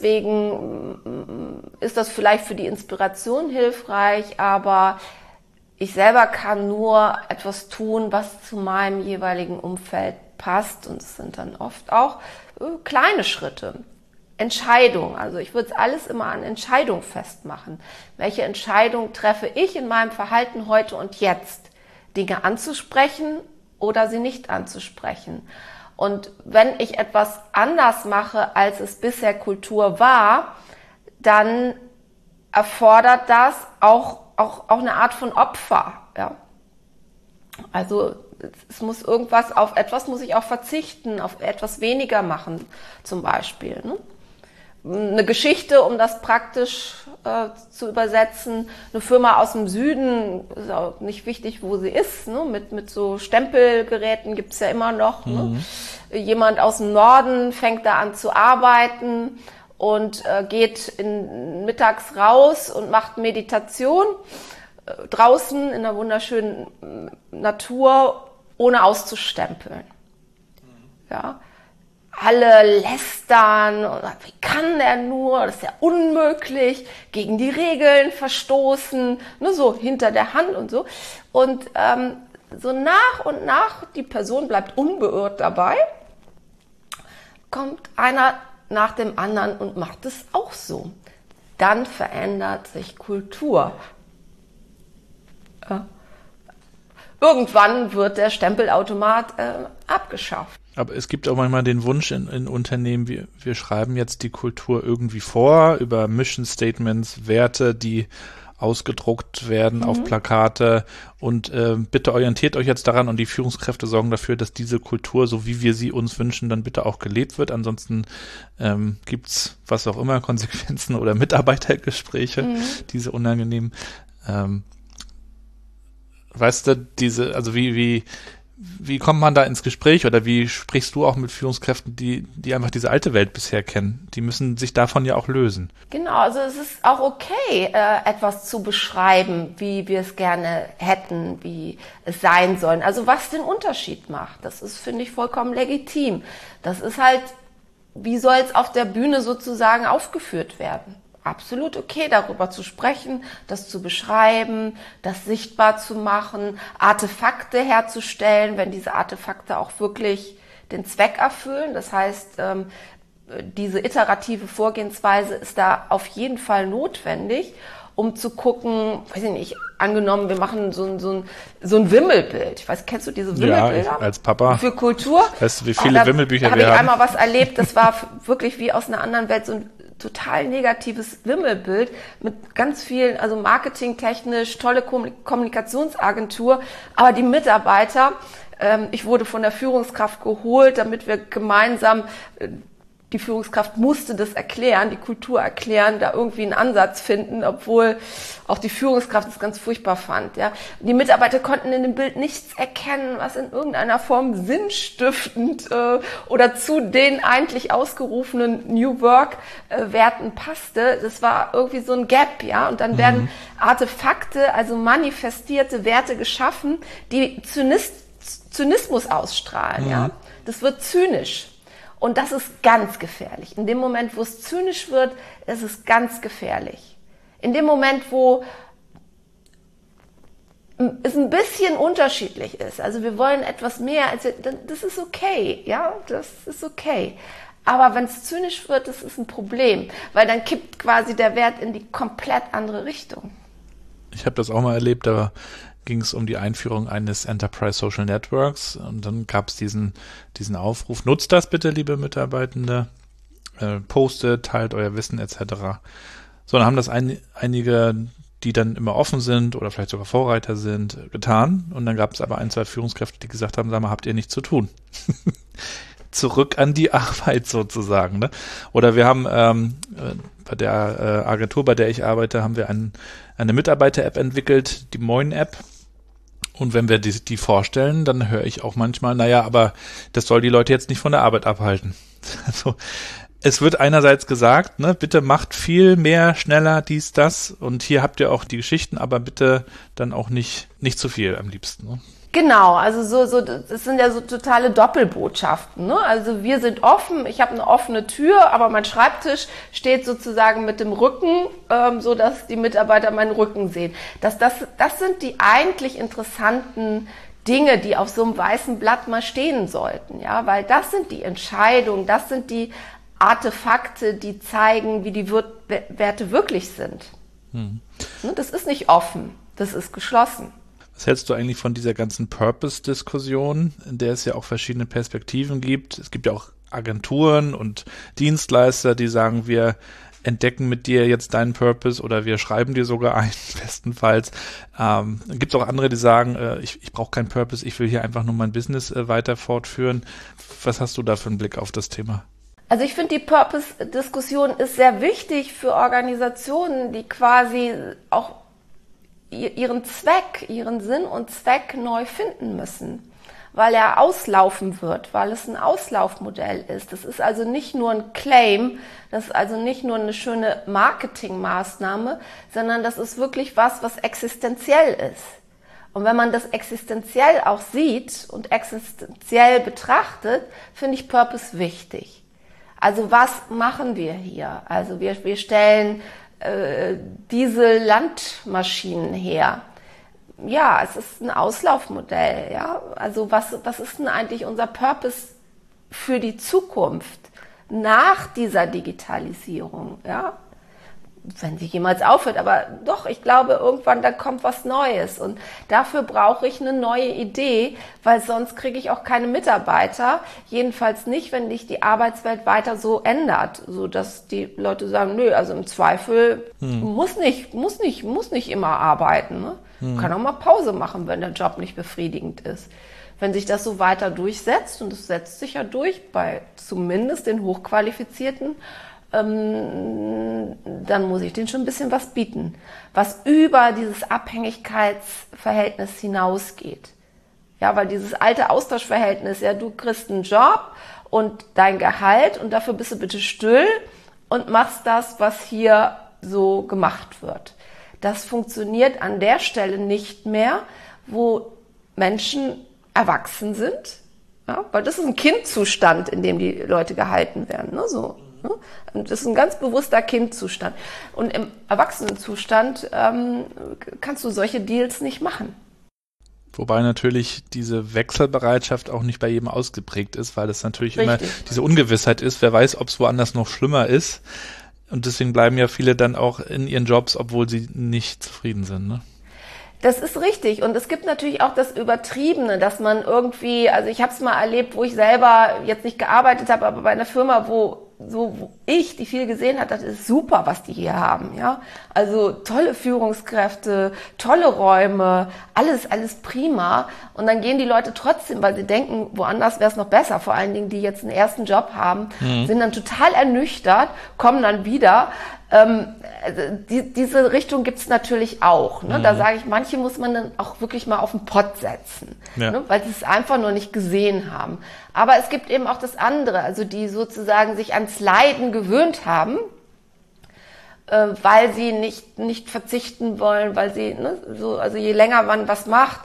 deswegen ist das vielleicht für die Inspiration hilfreich, aber ich selber kann nur etwas tun, was zu meinem jeweiligen Umfeld passt. Und es sind dann oft auch äh, kleine Schritte. Entscheidung. Also ich würde es alles immer an Entscheidung festmachen. Welche Entscheidung treffe ich in meinem Verhalten heute und jetzt? Dinge anzusprechen oder sie nicht anzusprechen? Und wenn ich etwas anders mache, als es bisher Kultur war, dann erfordert das auch, auch, auch eine Art von Opfer. Ja? Also es muss irgendwas, auf etwas muss ich auch verzichten, auf etwas weniger machen zum Beispiel. Ne? Eine Geschichte, um das praktisch äh, zu übersetzen. Eine Firma aus dem Süden, ist auch nicht wichtig, wo sie ist, ne? mit, mit so Stempelgeräten gibt's ja immer noch. Mhm. Ne? Jemand aus dem Norden fängt da an zu arbeiten und äh, geht in, mittags raus und macht Meditation äh, draußen in einer wunderschönen Natur, ohne auszustempeln. Mhm. Ja. Alle lästern, oder wie kann der nur, das ist ja unmöglich, gegen die Regeln verstoßen, nur so hinter der Hand und so. Und ähm, so nach und nach, die Person bleibt unbeirrt dabei kommt einer nach dem anderen und macht es auch so. Dann verändert sich Kultur. Ja. Irgendwann wird der Stempelautomat äh, abgeschafft. Aber es gibt auch manchmal den Wunsch in, in Unternehmen, wir, wir schreiben jetzt die Kultur irgendwie vor, über Mission Statements, Werte, die ausgedruckt werden mhm. auf Plakate und äh, bitte orientiert euch jetzt daran und die Führungskräfte sorgen dafür, dass diese Kultur, so wie wir sie uns wünschen, dann bitte auch gelebt wird. Ansonsten ähm, gibt's was auch immer, Konsequenzen oder Mitarbeitergespräche, mhm. diese unangenehmen. Ähm, weißt du, diese, also wie, wie Wie kommt man da ins Gespräch oder wie sprichst du auch mit Führungskräften, die, die einfach diese alte Welt bisher kennen? Die müssen sich davon ja auch lösen. Genau, also es ist auch okay, äh, etwas zu beschreiben, wie wir es gerne hätten, wie es sein soll. Also was den Unterschied macht, das ist, finde ich, vollkommen legitim. Das ist halt, wie soll es auf der Bühne sozusagen aufgeführt werden? Absolut okay, darüber zu sprechen, das zu beschreiben, das sichtbar zu machen, Artefakte herzustellen, wenn diese Artefakte auch wirklich den Zweck erfüllen. Das heißt, ähm, diese iterative Vorgehensweise ist da auf jeden Fall notwendig, um zu gucken, weiß ich nicht, angenommen, wir machen so ein, so ein, so ein Wimmelbild. Ich weiß, kennst du diese Wimmelbilder? Ja, ich, als Papa. Für Kultur. Weißt du, wie viele da Wimmelbücher hab wir haben? Da habe ich einmal was erlebt, das war wirklich wie aus einer anderen Welt, so ein total negatives Wimmelbild mit ganz vielen, also marketingtechnisch, tolle Kommunikationsagentur, aber die Mitarbeiter, ähm, ich wurde von der Führungskraft geholt, damit wir gemeinsam, äh, die Führungskraft musste das erklären, die Kultur erklären, da irgendwie einen Ansatz finden, obwohl auch die Führungskraft es ganz furchtbar fand. Ja. Die Mitarbeiter konnten in dem Bild nichts erkennen, was in irgendeiner Form sinnstiftend äh, oder zu den eigentlich ausgerufenen New Work-Werten äh, passte. Das war irgendwie so ein Gap, ja. Und dann mhm. werden Artefakte, also manifestierte Werte geschaffen, die Zynis- Zynismus ausstrahlen. Mhm. Ja. Das wird zynisch. Und das ist ganz gefährlich. In dem Moment, wo es zynisch wird, ist es ganz gefährlich. In dem Moment, wo es ein bisschen unterschiedlich ist, also wir wollen etwas mehr, als wir, das ist okay, ja, das ist okay. Aber wenn es zynisch wird, das ist ein Problem, weil dann kippt quasi der Wert in die komplett andere Richtung. Ich habe das auch mal erlebt, da ging es um die Einführung eines Enterprise Social Networks und dann gab es diesen, diesen Aufruf, nutzt das bitte, liebe Mitarbeitende, äh, postet, teilt euer Wissen et cetera. So, dann haben das ein, einige, die dann immer offen sind oder vielleicht sogar Vorreiter sind, getan und dann gab es aber ein, zwei Führungskräfte, die gesagt haben, sag mal, habt ihr nichts zu tun? Zurück an die Arbeit sozusagen. Ne? Oder wir haben ähm, bei der äh, Agentur, bei der ich arbeite, haben wir ein, eine Mitarbeiter-App entwickelt, die Moin-App. Und wenn wir die, die vorstellen, dann höre ich auch manchmal, naja, aber das soll die Leute jetzt nicht von der Arbeit abhalten. Also es wird einerseits gesagt, ne, bitte macht viel mehr, schneller, dies, das. Und hier habt ihr auch die Geschichten, aber bitte dann auch nicht, nicht zu viel am liebsten. Ne? Genau, also so, so, das sind ja so totale Doppelbotschaften, ne? Also wir sind offen, ich habe eine offene Tür, aber mein Schreibtisch steht sozusagen mit dem Rücken, ähm, so dass die Mitarbeiter meinen Rücken sehen. Das, das, das sind die eigentlich interessanten Dinge, die auf so einem weißen Blatt mal stehen sollten, ja, weil das sind die Entscheidungen, das sind die Artefakte, die zeigen, wie die Werte wirklich sind. Hm. Das ist nicht offen, das ist geschlossen. Was hältst du eigentlich von dieser ganzen Purpose-Diskussion, in der es ja auch verschiedene Perspektiven gibt? Es gibt ja auch Agenturen und Dienstleister, die sagen, wir entdecken mit dir jetzt deinen Purpose oder wir schreiben dir sogar ein, bestenfalls. Ähm, gibt es auch andere, die sagen, äh, ich, ich brauche keinen Purpose, ich will hier einfach nur mein Business äh, weiter fortführen. Was hast du da für einen Blick auf das Thema? Also ich finde, die Purpose-Diskussion ist sehr wichtig für Organisationen, die quasi auch ihren Zweck, ihren Sinn und Zweck neu finden müssen, weil er auslaufen wird, weil es ein Auslaufmodell ist. Das ist also nicht nur ein Claim, das ist also nicht nur eine schöne Marketingmaßnahme, sondern das ist wirklich was, was existenziell ist. Und wenn man das existenziell auch sieht und existenziell betrachtet, finde ich Purpose wichtig. Also was machen wir hier? Also wir, wir stellen diese Landmaschinen her. Ja, es ist ein Auslaufmodell, ja. Also was, was ist denn eigentlich unser Purpose für die Zukunft? nach dieser Digitalisierung, ja, wenn sie jemals aufhört, aber doch, ich glaube, irgendwann da kommt was Neues und dafür brauche ich eine neue Idee, weil sonst kriege ich auch keine Mitarbeiter, jedenfalls nicht, wenn sich die Arbeitswelt weiter so ändert, so dass die Leute sagen, nö, also im Zweifel hm. muss nicht, muss nicht, muss nicht immer arbeiten, ne? Hm. Kann auch mal Pause machen, wenn der Job nicht befriedigend ist. Wenn sich das so weiter durchsetzt, und es setzt sich ja durch bei zumindest den Hochqualifizierten, Ähm, dann muss ich denen schon ein bisschen was bieten, was über dieses Abhängigkeitsverhältnis hinausgeht. Ja, weil dieses alte Austauschverhältnis, ja, du kriegst einen Job und dein Gehalt und dafür bist du bitte still und machst das, was hier so gemacht wird. Das funktioniert an der Stelle nicht mehr, wo Menschen erwachsen sind, ja, weil das ist ein Kindzustand, in dem die Leute gehalten werden, ne, so. Und das ist ein ganz bewusster Kindzustand. Und im Erwachsenenzustand ähm, kannst du solche Deals nicht machen. Wobei natürlich diese Wechselbereitschaft auch nicht bei jedem ausgeprägt ist, weil es natürlich Richtig. immer diese Ungewissheit ist. Wer weiß, ob es woanders noch schlimmer ist. Und deswegen bleiben ja viele dann auch in ihren Jobs, obwohl sie nicht zufrieden sind, ne? Das ist richtig. Und es gibt natürlich auch das Übertriebene, dass man irgendwie, also ich habe es mal erlebt, wo ich selber jetzt nicht gearbeitet habe, aber bei einer Firma, wo so wo ich, die viel gesehen hat, das ist super, was die hier haben, ja. Also tolle Führungskräfte, tolle Räume, alles, alles prima. Und dann gehen die Leute trotzdem, weil sie denken, woanders wäre es noch besser. Vor allen Dingen, die jetzt einen ersten Job haben, mhm. sind dann total ernüchtert, kommen dann wieder. Ähm, die, diese Richtung gibt's natürlich auch. Ne? Mhm. Da sage ich, manche muss man dann auch wirklich mal auf den Pott setzen, ja. ne? Weil sie es einfach nur nicht gesehen haben. Aber es gibt eben auch das andere, also die sozusagen sich ans Leiden gewöhnt haben, äh, weil sie nicht nicht verzichten wollen, weil sie, ne, so, also je länger man was macht,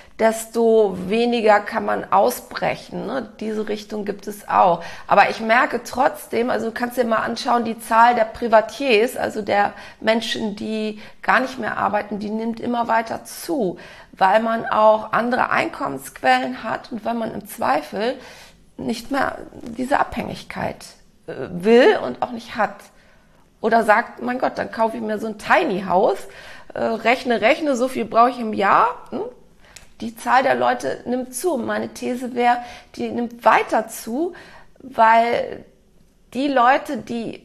desto weniger kann man ausbrechen. Ne? Diese Richtung gibt es auch. Aber ich merke trotzdem, also du kannst dir mal anschauen, die Zahl der Privatiers, also der Menschen, die gar nicht mehr arbeiten, die nimmt immer weiter zu, weil man auch andere Einkommensquellen hat und weil man im Zweifel nicht mehr diese Abhängigkeit äh, will und auch nicht hat. Oder sagt, mein Gott, dann kaufe ich mir so ein Tiny House, äh, rechne, rechne, so viel brauche ich im Jahr, hm? Die Zahl der Leute nimmt zu. Meine These wäre, die nimmt weiter zu, weil die Leute, die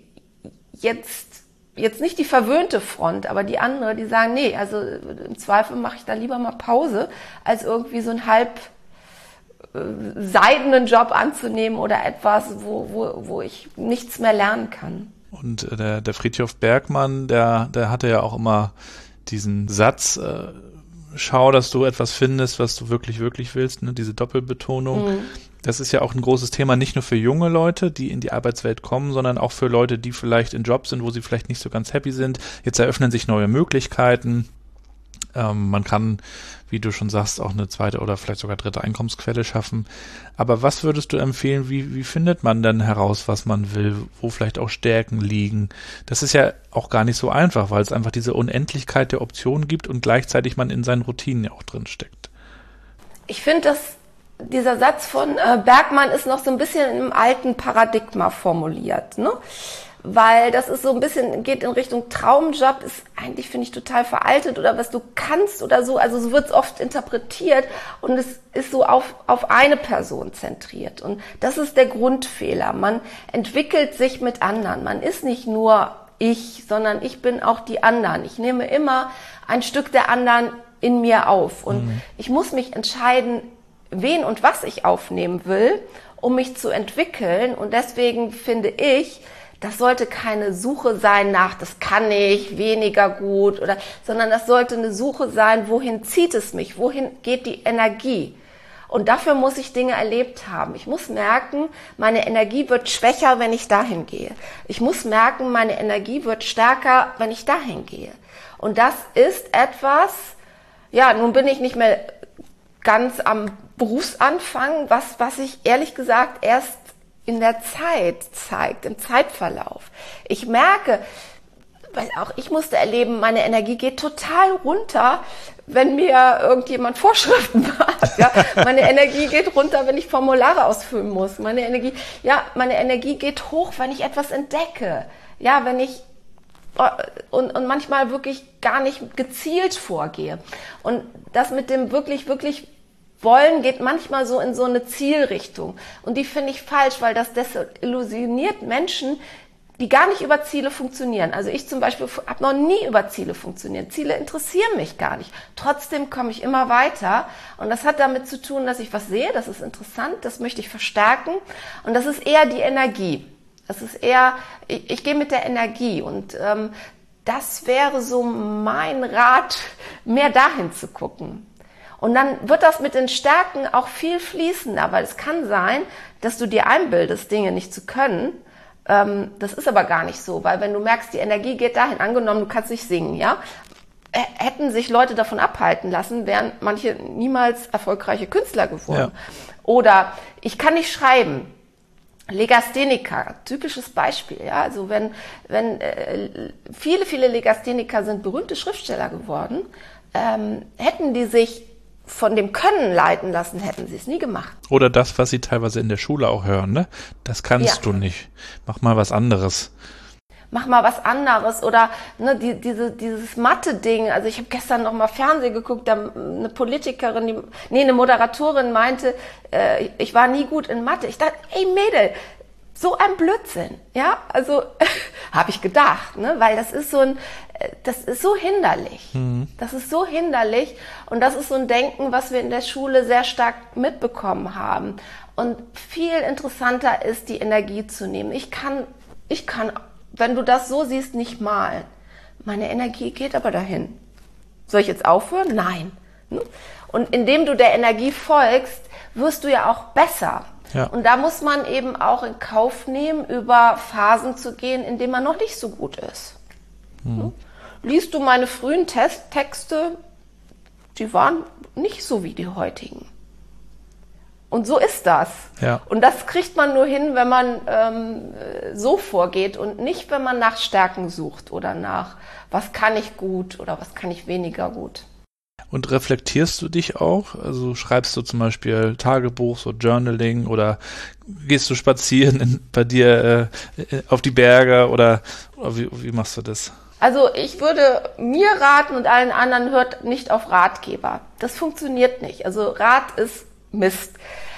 jetzt, jetzt nicht die verwöhnte Front, aber die andere, die sagen, nee, also im Zweifel mache ich da lieber mal Pause, als irgendwie so einen halb äh, seidenen Job anzunehmen oder etwas, wo, wo, wo ich nichts mehr lernen kann. Und äh, der, der Frithjof Bergmann, der, der hatte ja auch immer diesen Satz, äh, schau, dass du etwas findest, was du wirklich, wirklich willst, ne? Diese Doppelbetonung. Mhm. Das ist ja auch ein großes Thema, nicht nur für junge Leute, die in die Arbeitswelt kommen, sondern auch für Leute, die vielleicht in Jobs sind, wo sie vielleicht nicht so ganz happy sind. Jetzt eröffnen sich neue Möglichkeiten. Ähm, man kann, wie du schon sagst, auch eine zweite oder vielleicht sogar dritte Einkommensquelle schaffen. Aber was würdest du empfehlen, wie, wie findet man denn heraus, was man will, wo vielleicht auch Stärken liegen? Das ist ja auch gar nicht so einfach, weil es einfach diese Unendlichkeit der Optionen gibt und gleichzeitig man in seinen Routinen ja auch drin steckt. Ich finde, dass dieser Satz von äh, Bergmann ist noch so ein bisschen im alten Paradigma formuliert, ne? Weil das ist so ein bisschen, geht in Richtung Traumjob, ist eigentlich, finde ich, total veraltet oder was du kannst oder so. Also so wird es oft interpretiert und es ist so auf, auf eine Person zentriert. Und das ist der Grundfehler. Man entwickelt sich mit anderen. Man ist nicht nur ich, sondern ich bin auch die anderen. Ich nehme immer ein Stück der anderen in mir auf. Und mhm. ich muss mich entscheiden, wen und was ich aufnehmen will, um mich zu entwickeln. Und deswegen finde ich, das sollte keine Suche sein nach, das kann ich, weniger gut, oder, sondern das sollte eine Suche sein, wohin zieht es mich, wohin geht die Energie. Und dafür muss ich Dinge erlebt haben. Ich muss merken, meine Energie wird schwächer, wenn ich dahin gehe. Ich muss merken, meine Energie wird stärker, wenn ich dahin gehe. Und das ist etwas, ja, nun bin ich nicht mehr ganz am Berufsanfang, was, was ich ehrlich gesagt erst in der Zeit zeigt, im Zeitverlauf. Ich merke, weil auch ich musste erleben, meine Energie geht total runter, wenn mir irgendjemand Vorschriften macht. Ja? Meine Energie geht runter, wenn ich Formulare ausfüllen muss. Meine Energie, ja, meine Energie geht hoch, wenn ich etwas entdecke. Ja, wenn ich und, und manchmal wirklich gar nicht gezielt vorgehe. Und das mit dem wirklich, wirklich Wollen geht manchmal so in so eine Zielrichtung. Und die finde ich falsch, weil das desillusioniert Menschen, die gar nicht über Ziele funktionieren. Also ich zum Beispiel habe noch nie über Ziele funktioniert. Ziele interessieren mich gar nicht. Trotzdem komme ich immer weiter. Und das hat damit zu tun, dass ich was sehe, das ist interessant, das möchte ich verstärken. Und das ist eher die Energie. Das ist eher, ich, ich gehe mit der Energie. Und ähm, das wäre so mein Rat, mehr dahin zu gucken. Und dann wird das mit den Stärken auch viel fließender, weil es kann sein, dass du dir einbildest, Dinge nicht zu können. Ähm, das ist aber gar nicht so, weil wenn du merkst, die Energie geht dahin, angenommen, du kannst nicht singen, ja, hätten sich Leute davon abhalten lassen, wären manche niemals erfolgreiche Künstler geworden. Ja. Oder ich kann nicht schreiben. Legastheniker, typisches Beispiel, ja, also wenn, wenn äh, viele, viele Legastheniker sind berühmte Schriftsteller geworden, ähm, hätten die sich von dem Können leiten lassen, hätten sie es nie gemacht. Oder das, was sie teilweise in der Schule auch hören, ne? Das kannst ja. du nicht. Mach mal was anderes. Mach mal was anderes. Oder ne, die, diese, dieses Mathe-Ding. Also ich habe gestern noch mal Fernsehen geguckt, da eine Politikerin, die, nee, eine Moderatorin meinte, äh, ich war nie gut in Mathe. Ich dachte, ey Mädel, so ein Blödsinn. Ja, also habe ich gedacht, ne? Weil das ist so ein, das ist so hinderlich. Mhm. Das ist so hinderlich und das ist so ein Denken, was wir in der Schule sehr stark mitbekommen haben. Und viel interessanter ist, die Energie zu nehmen. Ich kann, ich kann, wenn du das so siehst, nicht malen. Meine Energie geht aber dahin. Soll ich jetzt aufhören? Nein. Und indem du der Energie folgst, wirst du ja auch besser. Ja. Und da muss man eben auch in Kauf nehmen, über Phasen zu gehen, in denen man noch nicht so gut ist. Mhm. Liest du meine frühen Test- Texte, die waren nicht so wie die heutigen. Und so ist das. Ja. Und das kriegt man nur hin, wenn man ähm, so vorgeht und nicht, wenn man nach Stärken sucht oder nach, was kann ich gut oder was kann ich weniger gut. Und reflektierst du dich auch? Also schreibst du zum Beispiel Tagebuch, so Journaling oder gehst du spazieren in, bei dir äh, auf die Berge oder, oder wie, wie machst du das? Also ich würde mir raten und allen anderen, hört nicht auf Ratgeber. Das funktioniert nicht. Also Rat ist Mist.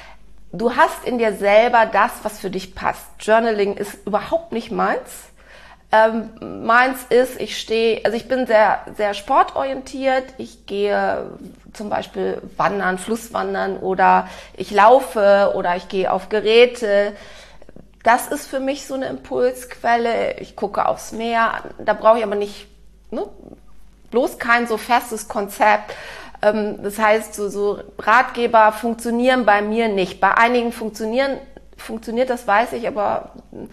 Du hast in dir selber das, was für dich passt. Journaling ist überhaupt nicht meins. Ähm, meins ist, ich stehe, also ich bin sehr, sehr sportorientiert. Ich gehe zum Beispiel wandern, Flusswandern oder ich laufe oder ich gehe auf Geräte. Das ist für mich so eine Impulsquelle. Ich gucke aufs Meer. Da brauche ich aber nicht, ne, bloß kein so festes Konzept. Ähm, das heißt, so, so Ratgeber funktionieren bei mir nicht. Bei einigen funktionieren, funktioniert das, weiß ich, aber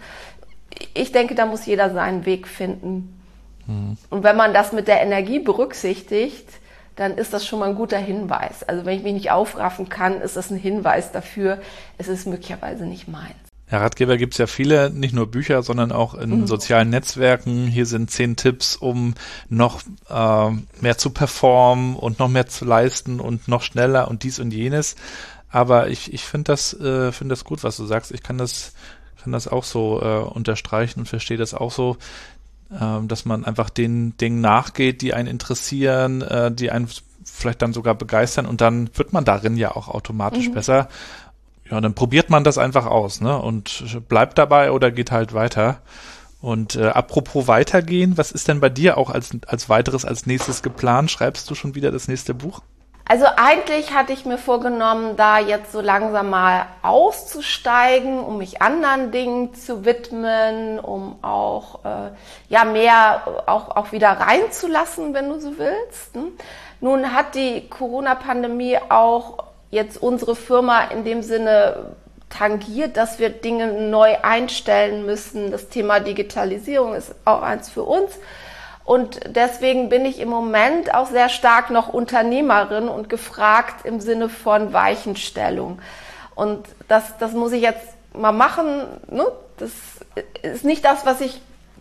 ich denke, da muss jeder seinen Weg finden. Mhm. Und wenn man das mit der Energie berücksichtigt, dann ist das schon mal ein guter Hinweis. Also wenn ich mich nicht aufraffen kann, ist das ein Hinweis dafür, es ist möglicherweise nicht meins. Ja, Ratgeber gibt's ja viele, nicht nur Bücher, sondern auch in mhm. sozialen Netzwerken. Hier sind zehn Tipps, um noch äh, mehr zu performen und noch mehr zu leisten und noch schneller und dies und jenes. Aber ich, ich finde das, äh, finde das gut, was du sagst. Ich kann das, kann das auch so äh, unterstreichen und verstehe das auch so, äh, dass man einfach den Dingen nachgeht, die einen interessieren, äh, die einen vielleicht dann sogar begeistern und dann wird man darin ja auch automatisch mhm. besser. Ja, dann probiert man das einfach aus, ne? Und bleibt dabei oder geht halt weiter. Und äh, apropos weitergehen, was ist denn bei dir auch als als weiteres, als nächstes geplant? Schreibst du schon wieder das nächste Buch? Also eigentlich hatte ich mir vorgenommen, da jetzt so langsam mal auszusteigen, um mich anderen Dingen zu widmen, um auch äh, ja mehr auch auch wieder reinzulassen, wenn du so willst. Hm? Nun hat die Corona-Pandemie auch jetzt unsere Firma in dem Sinne tangiert, dass wir Dinge neu einstellen müssen. Das Thema Digitalisierung ist auch eins für uns. Und deswegen bin ich im Moment auch sehr stark noch Unternehmerin und gefragt im Sinne von Weichenstellung. Und das, das muss ich jetzt mal machen. Ne? Das ist nicht das, was ich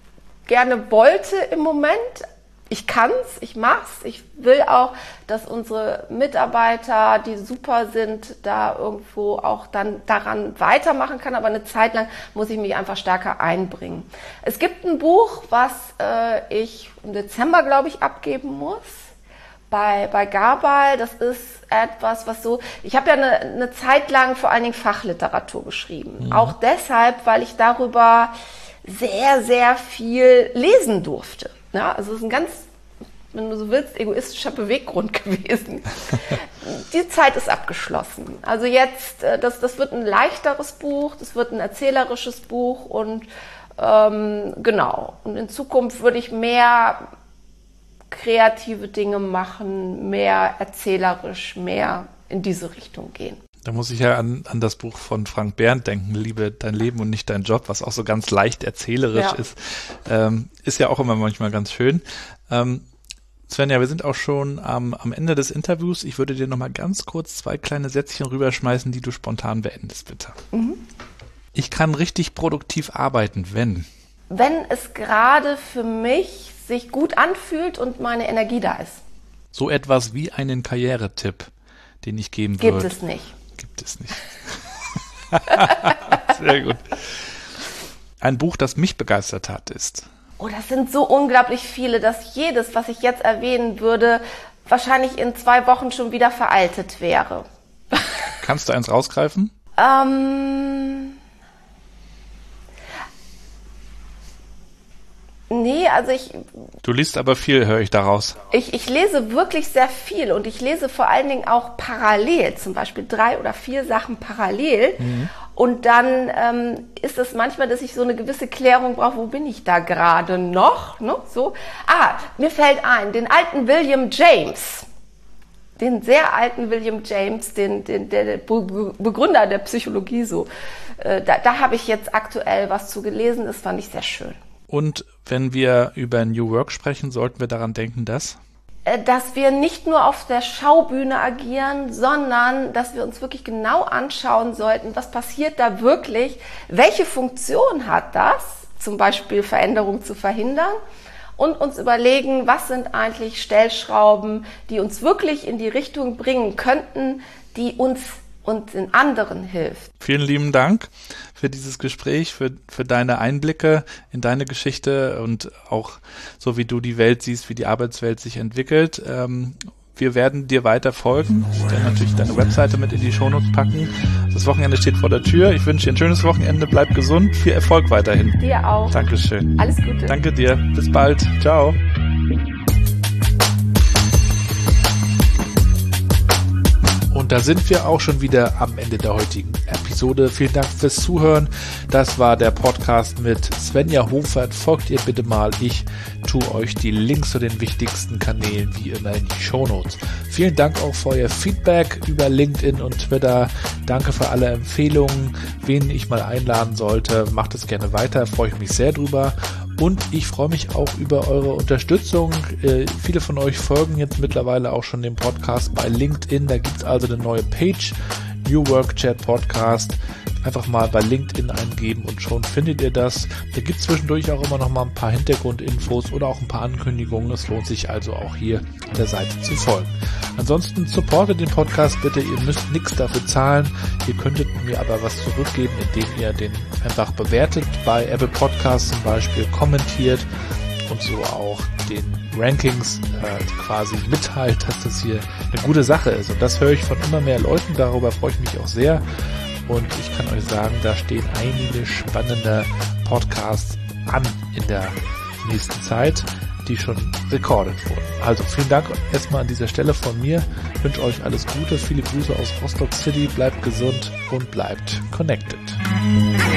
gerne wollte im Moment. Ich kann's, ich mach's. Ich will auch, dass unsere Mitarbeiter, die super sind, da irgendwo auch dann daran weitermachen kann. Aber eine Zeit lang muss ich mich einfach stärker einbringen. Es gibt ein Buch, was äh, ich im Dezember, glaube ich, abgeben muss. Bei, bei Gabal. Das ist etwas, was so, ich habe ja eine, eine Zeit lang vor allen Dingen Fachliteratur geschrieben. Mhm. Auch deshalb, weil ich darüber sehr, sehr viel lesen durfte. Ja, also es ist ein ganz, wenn du so willst, egoistischer Beweggrund gewesen. Die Zeit ist abgeschlossen. Also jetzt, das, das wird ein leichteres Buch, das wird ein erzählerisches Buch und ähm, genau. Und in Zukunft würde ich mehr kreative Dinge machen, mehr erzählerisch, mehr in diese Richtung gehen. Da muss ich ja an, an das Buch von Frank Behrendt denken, Liebe dein Leben und nicht dein Job, was auch so ganz leicht erzählerisch ja. ist. Ähm, ist ja auch immer manchmal ganz schön. Ähm, Svenja, wir sind auch schon am, am Ende des Interviews. Ich würde dir noch mal ganz kurz zwei kleine Sätzchen rüberschmeißen, die du spontan beendest, bitte. Mhm. Ich kann richtig produktiv arbeiten, wenn? Wenn es gerade für mich sich gut anfühlt und meine Energie da ist. So etwas wie einen Karrieretipp, den ich geben würde. Gibt es nicht. Gibt es nicht. Sehr gut. Ein Buch, das mich begeistert hat, ist? Oh, das sind so unglaublich viele, dass jedes, was ich jetzt erwähnen würde, wahrscheinlich in zwei Wochen schon wieder veraltet wäre. Kannst du eins rausgreifen? Ähm... Nee, also ich... Du liest aber viel, höre ich daraus. Ich, ich lese wirklich sehr viel und ich lese vor allen Dingen auch parallel, zum Beispiel drei oder vier Sachen parallel. Mhm. Und dann ähm, ist es manchmal, dass ich so eine gewisse Klärung brauche, wo bin ich da gerade noch? Ne? So. Ah, mir fällt ein, den alten William James, den sehr alten William James, den, den, der Begründer der Psychologie, so. Äh, da da habe ich jetzt aktuell was zu gelesen, das fand ich sehr schön. Und wenn wir über New Work sprechen, sollten wir daran denken, dass? Dass wir nicht nur auf der Schaubühne agieren, sondern dass wir uns wirklich genau anschauen sollten, was passiert da wirklich, welche Funktion hat das, zum Beispiel Veränderung zu verhindern, und uns überlegen, was sind eigentlich Stellschrauben, die uns wirklich in die Richtung bringen könnten, die uns und den anderen hilft. Vielen lieben Dank für dieses Gespräch, für, für deine Einblicke in deine Geschichte und auch so, wie du die Welt siehst, wie die Arbeitswelt sich entwickelt. Ähm, wir werden dir weiter folgen. Ich werde natürlich deine Webseite mit in die Shownotes packen. Das Wochenende steht vor der Tür. Ich wünsche dir ein schönes Wochenende. Bleib gesund. Viel Erfolg weiterhin. Dir auch. Dankeschön. Alles Gute. Danke dir. Bis bald. Ciao. Und da sind wir auch schon wieder am Ende der heutigen Episode. Vielen Dank fürs Zuhören. Das war der Podcast mit Svenja Hofert. Folgt ihr bitte mal. Ich tue euch die Links zu den wichtigsten Kanälen wie immer in die Shownotes. Vielen Dank auch für euer Feedback über LinkedIn und Twitter. Danke für alle Empfehlungen, wen ich mal einladen sollte. Macht es gerne weiter. Freue ich mich sehr drüber. Und ich freue mich auch über eure Unterstützung. Äh, viele von euch folgen jetzt mittlerweile auch schon dem Podcast bei LinkedIn. Da gibt es also eine neue Page, New Work Chat Podcast. Einfach mal bei LinkedIn eingeben und schon findet ihr das. Da gibt es zwischendurch auch immer noch mal ein paar Hintergrundinfos oder auch ein paar Ankündigungen. Es lohnt sich also auch hier der Seite zu folgen. Ansonsten supportet den Podcast bitte. Ihr müsst nichts dafür zahlen. Ihr könntet mir aber was zurückgeben, indem ihr den einfach bewertet bei Apple Podcasts zum Beispiel, kommentiert und so auch den Rankings äh, quasi mitteilt, dass das hier eine gute Sache ist. Und das höre ich von immer mehr Leuten. Darüber freue ich mich auch sehr. Und ich kann euch sagen, da stehen einige spannende Podcasts an in der nächsten Zeit, die schon rekordet wurden. Also vielen Dank erstmal an dieser Stelle von mir. Ich wünsche euch alles Gute, viele Grüße aus Rostock City, bleibt gesund und bleibt connected.